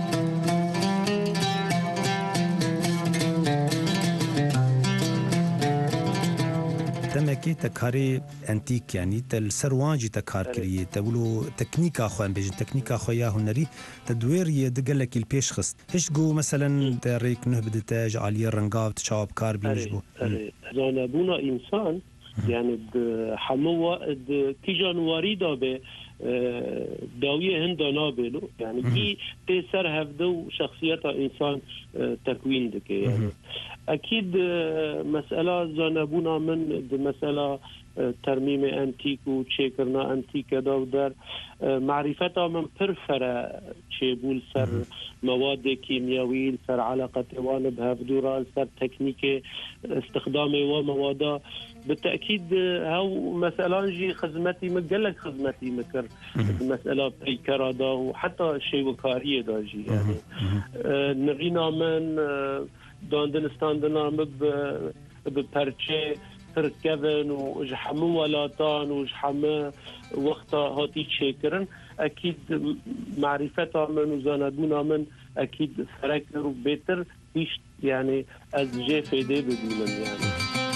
S8: تمكي تكاري انتيك يعني تل سروانجي تكار كريه تقولوا تكنيك اخوان بيجن تكنيك اخويا هنري تدوير يدقلك البيش خص ايش جو مثلا تريك نهبد تاج علي الرنقاب تشاوب كار بيجبو
S10: زانبونا انسان يعني حموه كي جانواري دابه داوية هندا نابلو يعني كي تسر هفدو شخصية انسان تكوين دك يعني اكيد مسألة زانبونا من مسألة ترميم انتيك وتشيكرنا انتيك داودر معرفتها من برفرة تشيبول سر مواد كيميائية سر علاقة وان بهفدورا سر تكنيك استخدامي وموادا بالتأكيد هاو مسألة جي خدمتي مقلق خدمتي مكر مسألة بيكرا دا وحتى الشيوكارية دا جي يعني نغينا من داندنستاندنا ببرچه تركبن وجحمو ولاتان وجحمو وقتا هاتي تشيكرن اكيد معرفتها من وزاندونا من اكيد فركر وبيتر هیچ يعني از جي فيدي ببینم يعني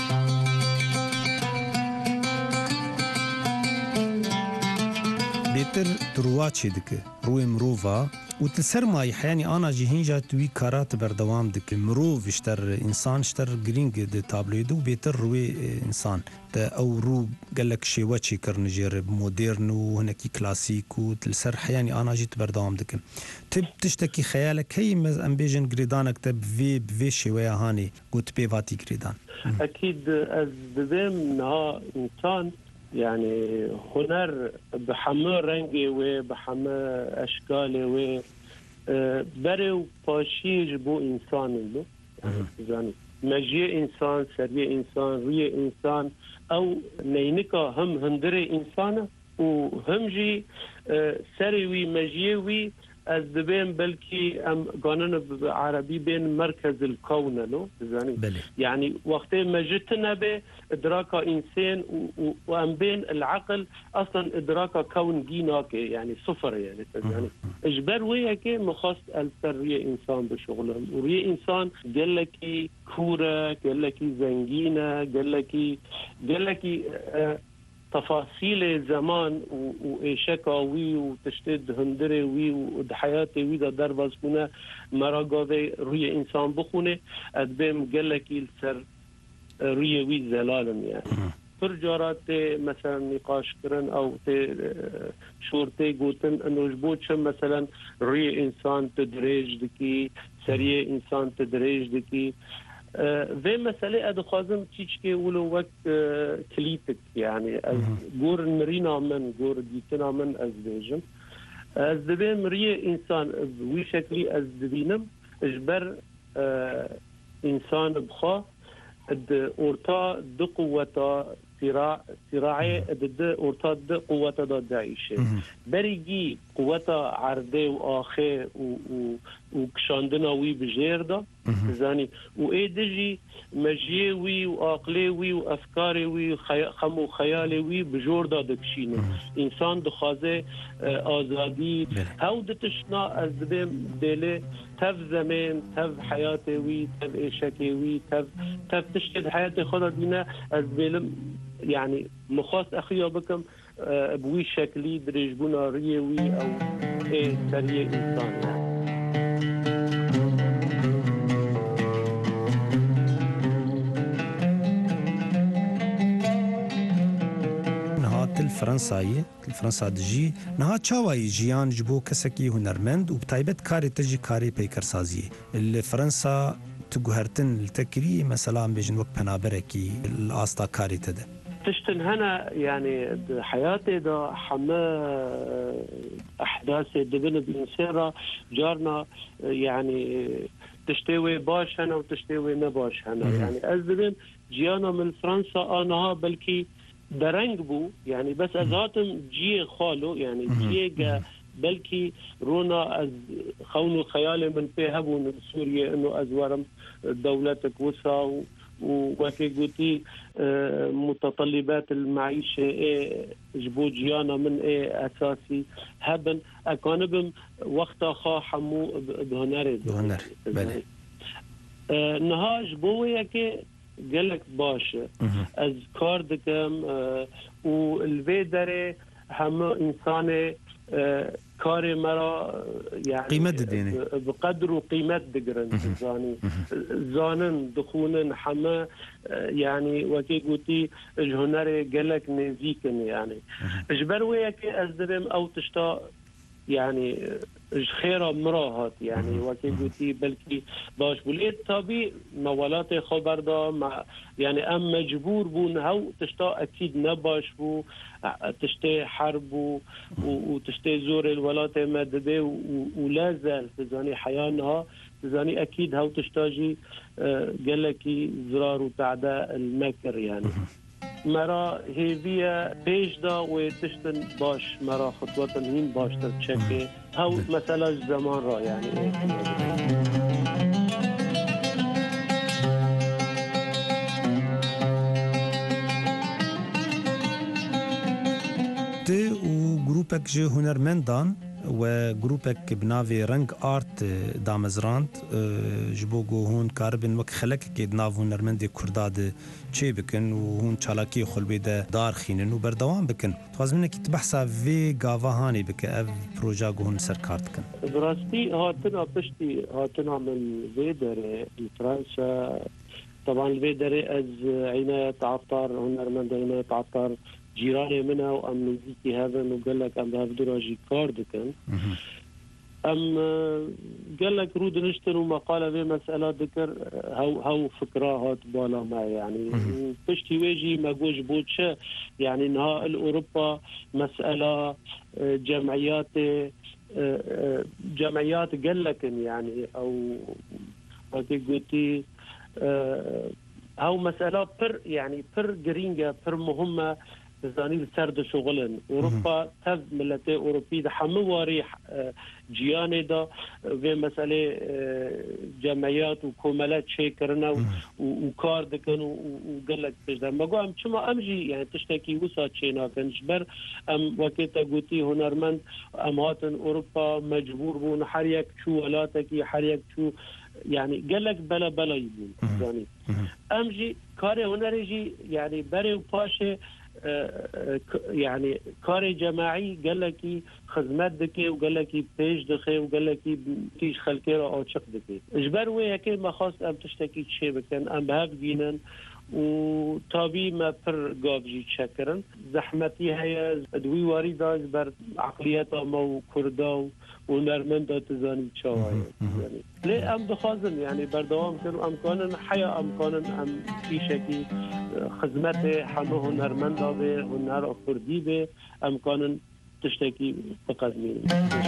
S8: بێتر درواچێ دکە ڕووی مرۆڤ و سەرمای حیانی ئانا جی هینجا توی کارات بەردەوام دکە مرۆڤ شتەر ئینسان شتەر گرنگ د تابلۆیدا و بێتر ڕووی ئینسان ئەو ڕوو گەلک شێوە چێکردن ژێر مۆدێرن و هەنێکی کلاسیک و سەر حیانی ئاناژیت بەردەوام دکن تب تشتێکی خەیالەکەی ئەم بێژن گرێدانێکتە بێ شێوەیە هاانی گوت پێواتی گرێدان
S10: أكيد از دبێم نها ئینسان يعني هنر بحمى رنگي و بحمى اشكال و بري باشيج بو انسان له يعني مجيء انسان سريه انسان ريه انسان او نينكا هم هندري انسان وهم جي سروي مجيوي از دبين بلكي ام قانون عربي بين مركز الكون له يعني وقت ما جتنا به ادراك انسان وام بين العقل اصلا ادراك كون جيناك يعني صفر يعني اجبر وياك مخص السريه انسان بشغلهم وريه انسان قال لك كوره قال لك زنجينه قال لك تفاصيل زمان وإيشكاوي وتشتد هندري وي وحياتي وي دا درباز كنا مراقاوي روي إنسان بخونه أدبهم قلكي السر روي وي زلالم يعني فرجارات مثلا نقاش كرن أو شورتي قوتن أنه جبوت شم مثلا روي إنسان تدريج دكي سريع إنسان تدريج دكي في مسألة أدخازم تيجي ولو وقت كليتك يعني جور مرينا من جور ديتنا من أزديجم أزدبين مريه إنسان وي شكلي أزدبينم إجبر إنسان بخا أورتا دو قوة صراعي ضد أورتا دو قوة ضد داعش بريجي قوة عرضه وآخر وكشاندنا وي بجيردا زاني وإيدجي مجيوي وعقليوي وأفكاري خمو خيالي بجوردا دكشينه إنسان دخازه آزادي هاو دتشنا أزبم ديله تف زمان تف حياتي وي تف إيشكي وي تف تشتد حياتي خدا دينا أزبلم يعني مخاص أخيا بكم بوي شكلي دريجبونا ريوي أو إيه سريع إنسان يعني.
S8: فرانسا دجی نها چاوای جیان جبو کسکی هنرمند و بتایبت کاری تجی کاری پیکرسازی الفرنسا تجهرتن التكري مثلا بيجن وقت بنابركي الاستا كاري تده
S10: تشتن هنا يعني حياتي دا حما احداث دبن بنسيرة جارنا يعني تشتوي باش هنا وتشتوي نباش هنا يعني أزدبن جيانا من فرنسا آنها بلكي درنگ بو يعني بس ازاتم جي خالو يعني جي بلكي رونا از خونو خيالي من بيهبون سوريا انه ازورم دولتك وسا وكي قلتي متطلبات المعيشة ايه جبو جيانا من ايه اساسي هبن اكانبم وقت خا حمو بهنري
S8: بله
S10: نها جبو يكي قالك باشا از کار دکم والفيدري هم انسان کار مرا يعني
S8: قيمت ديني
S10: بقدر وقيمت دقرن زانن دخونن حما يعني وكي قلتي الهنري قالك نزيكن يعني اجبر وياك ازدرم او تشتا يعني خيره مراهات يعني وكي قلتي بلكي باش بوليت طبي موالات خبر دا مع يعني ام مجبور بون هاو تشتا اكيد نباش بو تشتي حرب وتشتي زور الولات مدبي ولا زال تزاني حيانها تزاني اكيد هاو تشتاجي قالكي زرار وتعداء المكر يعني مرا هيفيا بيش دا وتشتن باش مرا خطوة هين باش ترتشكي هاو مسألة زمان را يعني
S8: ته و گروپک جه هنرمندان و جروبك بنافي رنگ آرت دامزراند جبوجو هون كاربن وك خلق كيد ناف هنرمند كرداد چه بكن و هون چالاكي خلبي ده دار خينن و بردوام بكن خواز منك تبحثا في غاوا هاني بك اف بروجا هون سر كارت كن
S10: براستي هاتنا بشتي هاتنا من فيدر فرنسا طبعا الفيدر از عناية عطار هنرمند عناية عطار جيراني منها وام نزيكي هذا وقال لك ام هذا راجي كارد كان ام قال لك رود نشتر ومقاله في مساله ذكر هو فكره هات بالا ما يعني بشتي ويجي ما جوج بوتشه يعني نهاء اوروبا مساله جمعيات قال لك يعني او وقت قلتي هاو مساله يعني جرينجا مهمه زاني سرد شغلن اوروبا تف ملتي اوروبي ده حمواري جياني ده في مساله جمعيات وكمالات شيكرنا وكار دكن وقال لك تجد ما قام شما امجي يعني تشتكي وسا تشينا كنجبر ام وقت قلتي هنرمند امهات اوروبا مجبور بون حريك شو ولاتك حريك شو يعني قال لك بلا يبون يعني امجي كاري هنريجي يعني بري وباشي يعني كاري جماعي قال لك خدمات دكي وقال لك بيج دخي وقال لك كيش خلكيرا او شق دكي اجبر ويا كلمه خاص ام تشتكي شيء بكن ام بهاف جينن وطابي ما بر قابجي تشكرن زحمتي هي دوي واريدا اجبر عقليتها مو كردا ونرمندا تزاني تشاوي يعني ليه ام دخازن يعني بردوام كانوا امكانن حيا امكانن ام في شكي خدمته حمو هنرمندا به هنر كردي به امكانن تشتكي بقدمين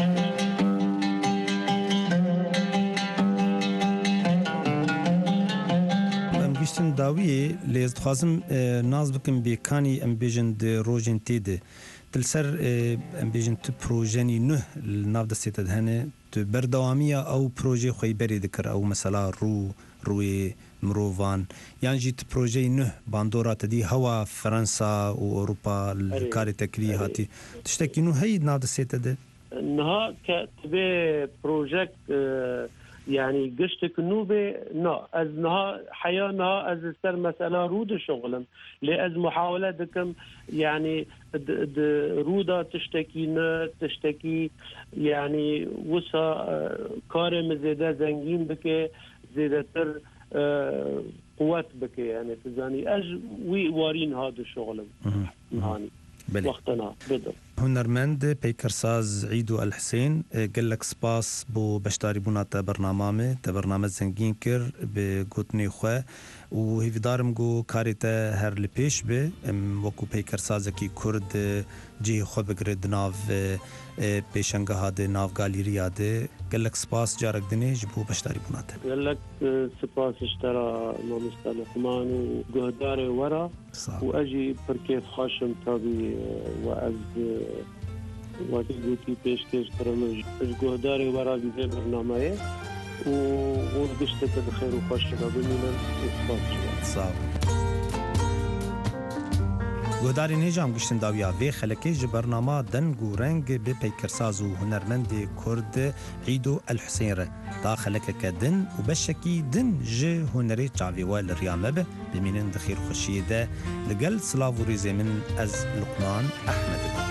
S8: گشتن داویه لیز خواستم ناز بکن بیکانی ام بیجن ده روژن تیده تلسر ام بیجن تو پروژنی نه ناف دستیت دهنه تو بردوامیه او پروژه خوی بری دکر او مثلا روی مروفان يعني جيت بروجي نه باندورات دي هوا فرنسا واوروبا الكاري تكري هاتي تشتكي انه هي ناف دستيت ده
S10: انها كتبه بروجكت يعني قشتك نوبة از نها حيانا از سر مسألة رود شغلم لأز محاولة دكم يعني رودا تشتكي يعني وسا كارم زيادة زنجين بك زيادة تر قوات بك يعني تزاني اج وي وارين هذا شغلم هاني وقتنا بدر
S8: هنرمند پیکرساز عیدو الحسین قال لك سپاس بو بشتاری بونا تا برنامه زنگین کر به گوتنی خو و هیدارم گو کاریتا هر لپیش به وکو پیکرساز کی کرد جی خو بگرد ناو پیشنگه هاده ناو گالری هاده قال لك سپاس جارك دنيج بو بشتاری بونا تا
S10: قال لك سپاس اشترى مامستا لقمان وقهداري ورا واجي بركيف خاشم تابي واز وقتی گویی پیشکش کردم گهداری ورا بیزه برنامه و اون گشته که بخیر و خوش شده ببینن اثبات شده.
S8: صاحب. گهداری نجام گشتن داویا وی خلکی جبرنامه دنگ و رنگ به پیکرساز و هنرمند کرد عیدو الحسین ره تا خلک کدن و بشکی دن جه هنری چاوی وال ریامه به بمینن دخیر خوشی ده لگل سلاو و ریزه من از لقمان احمد.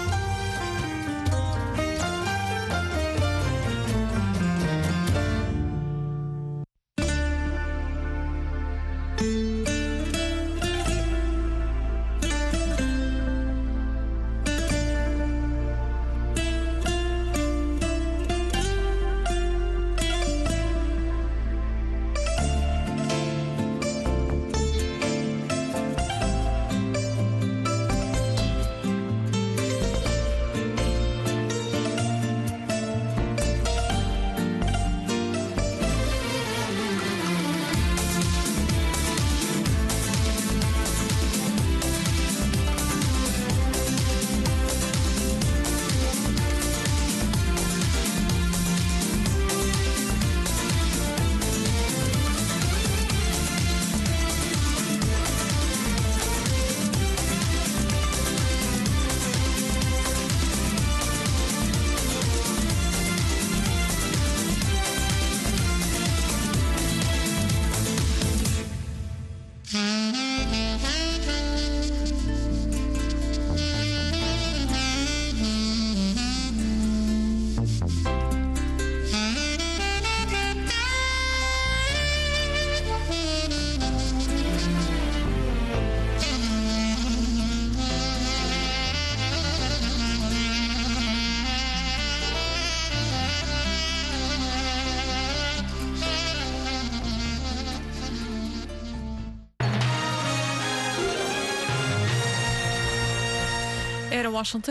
S1: واشنطن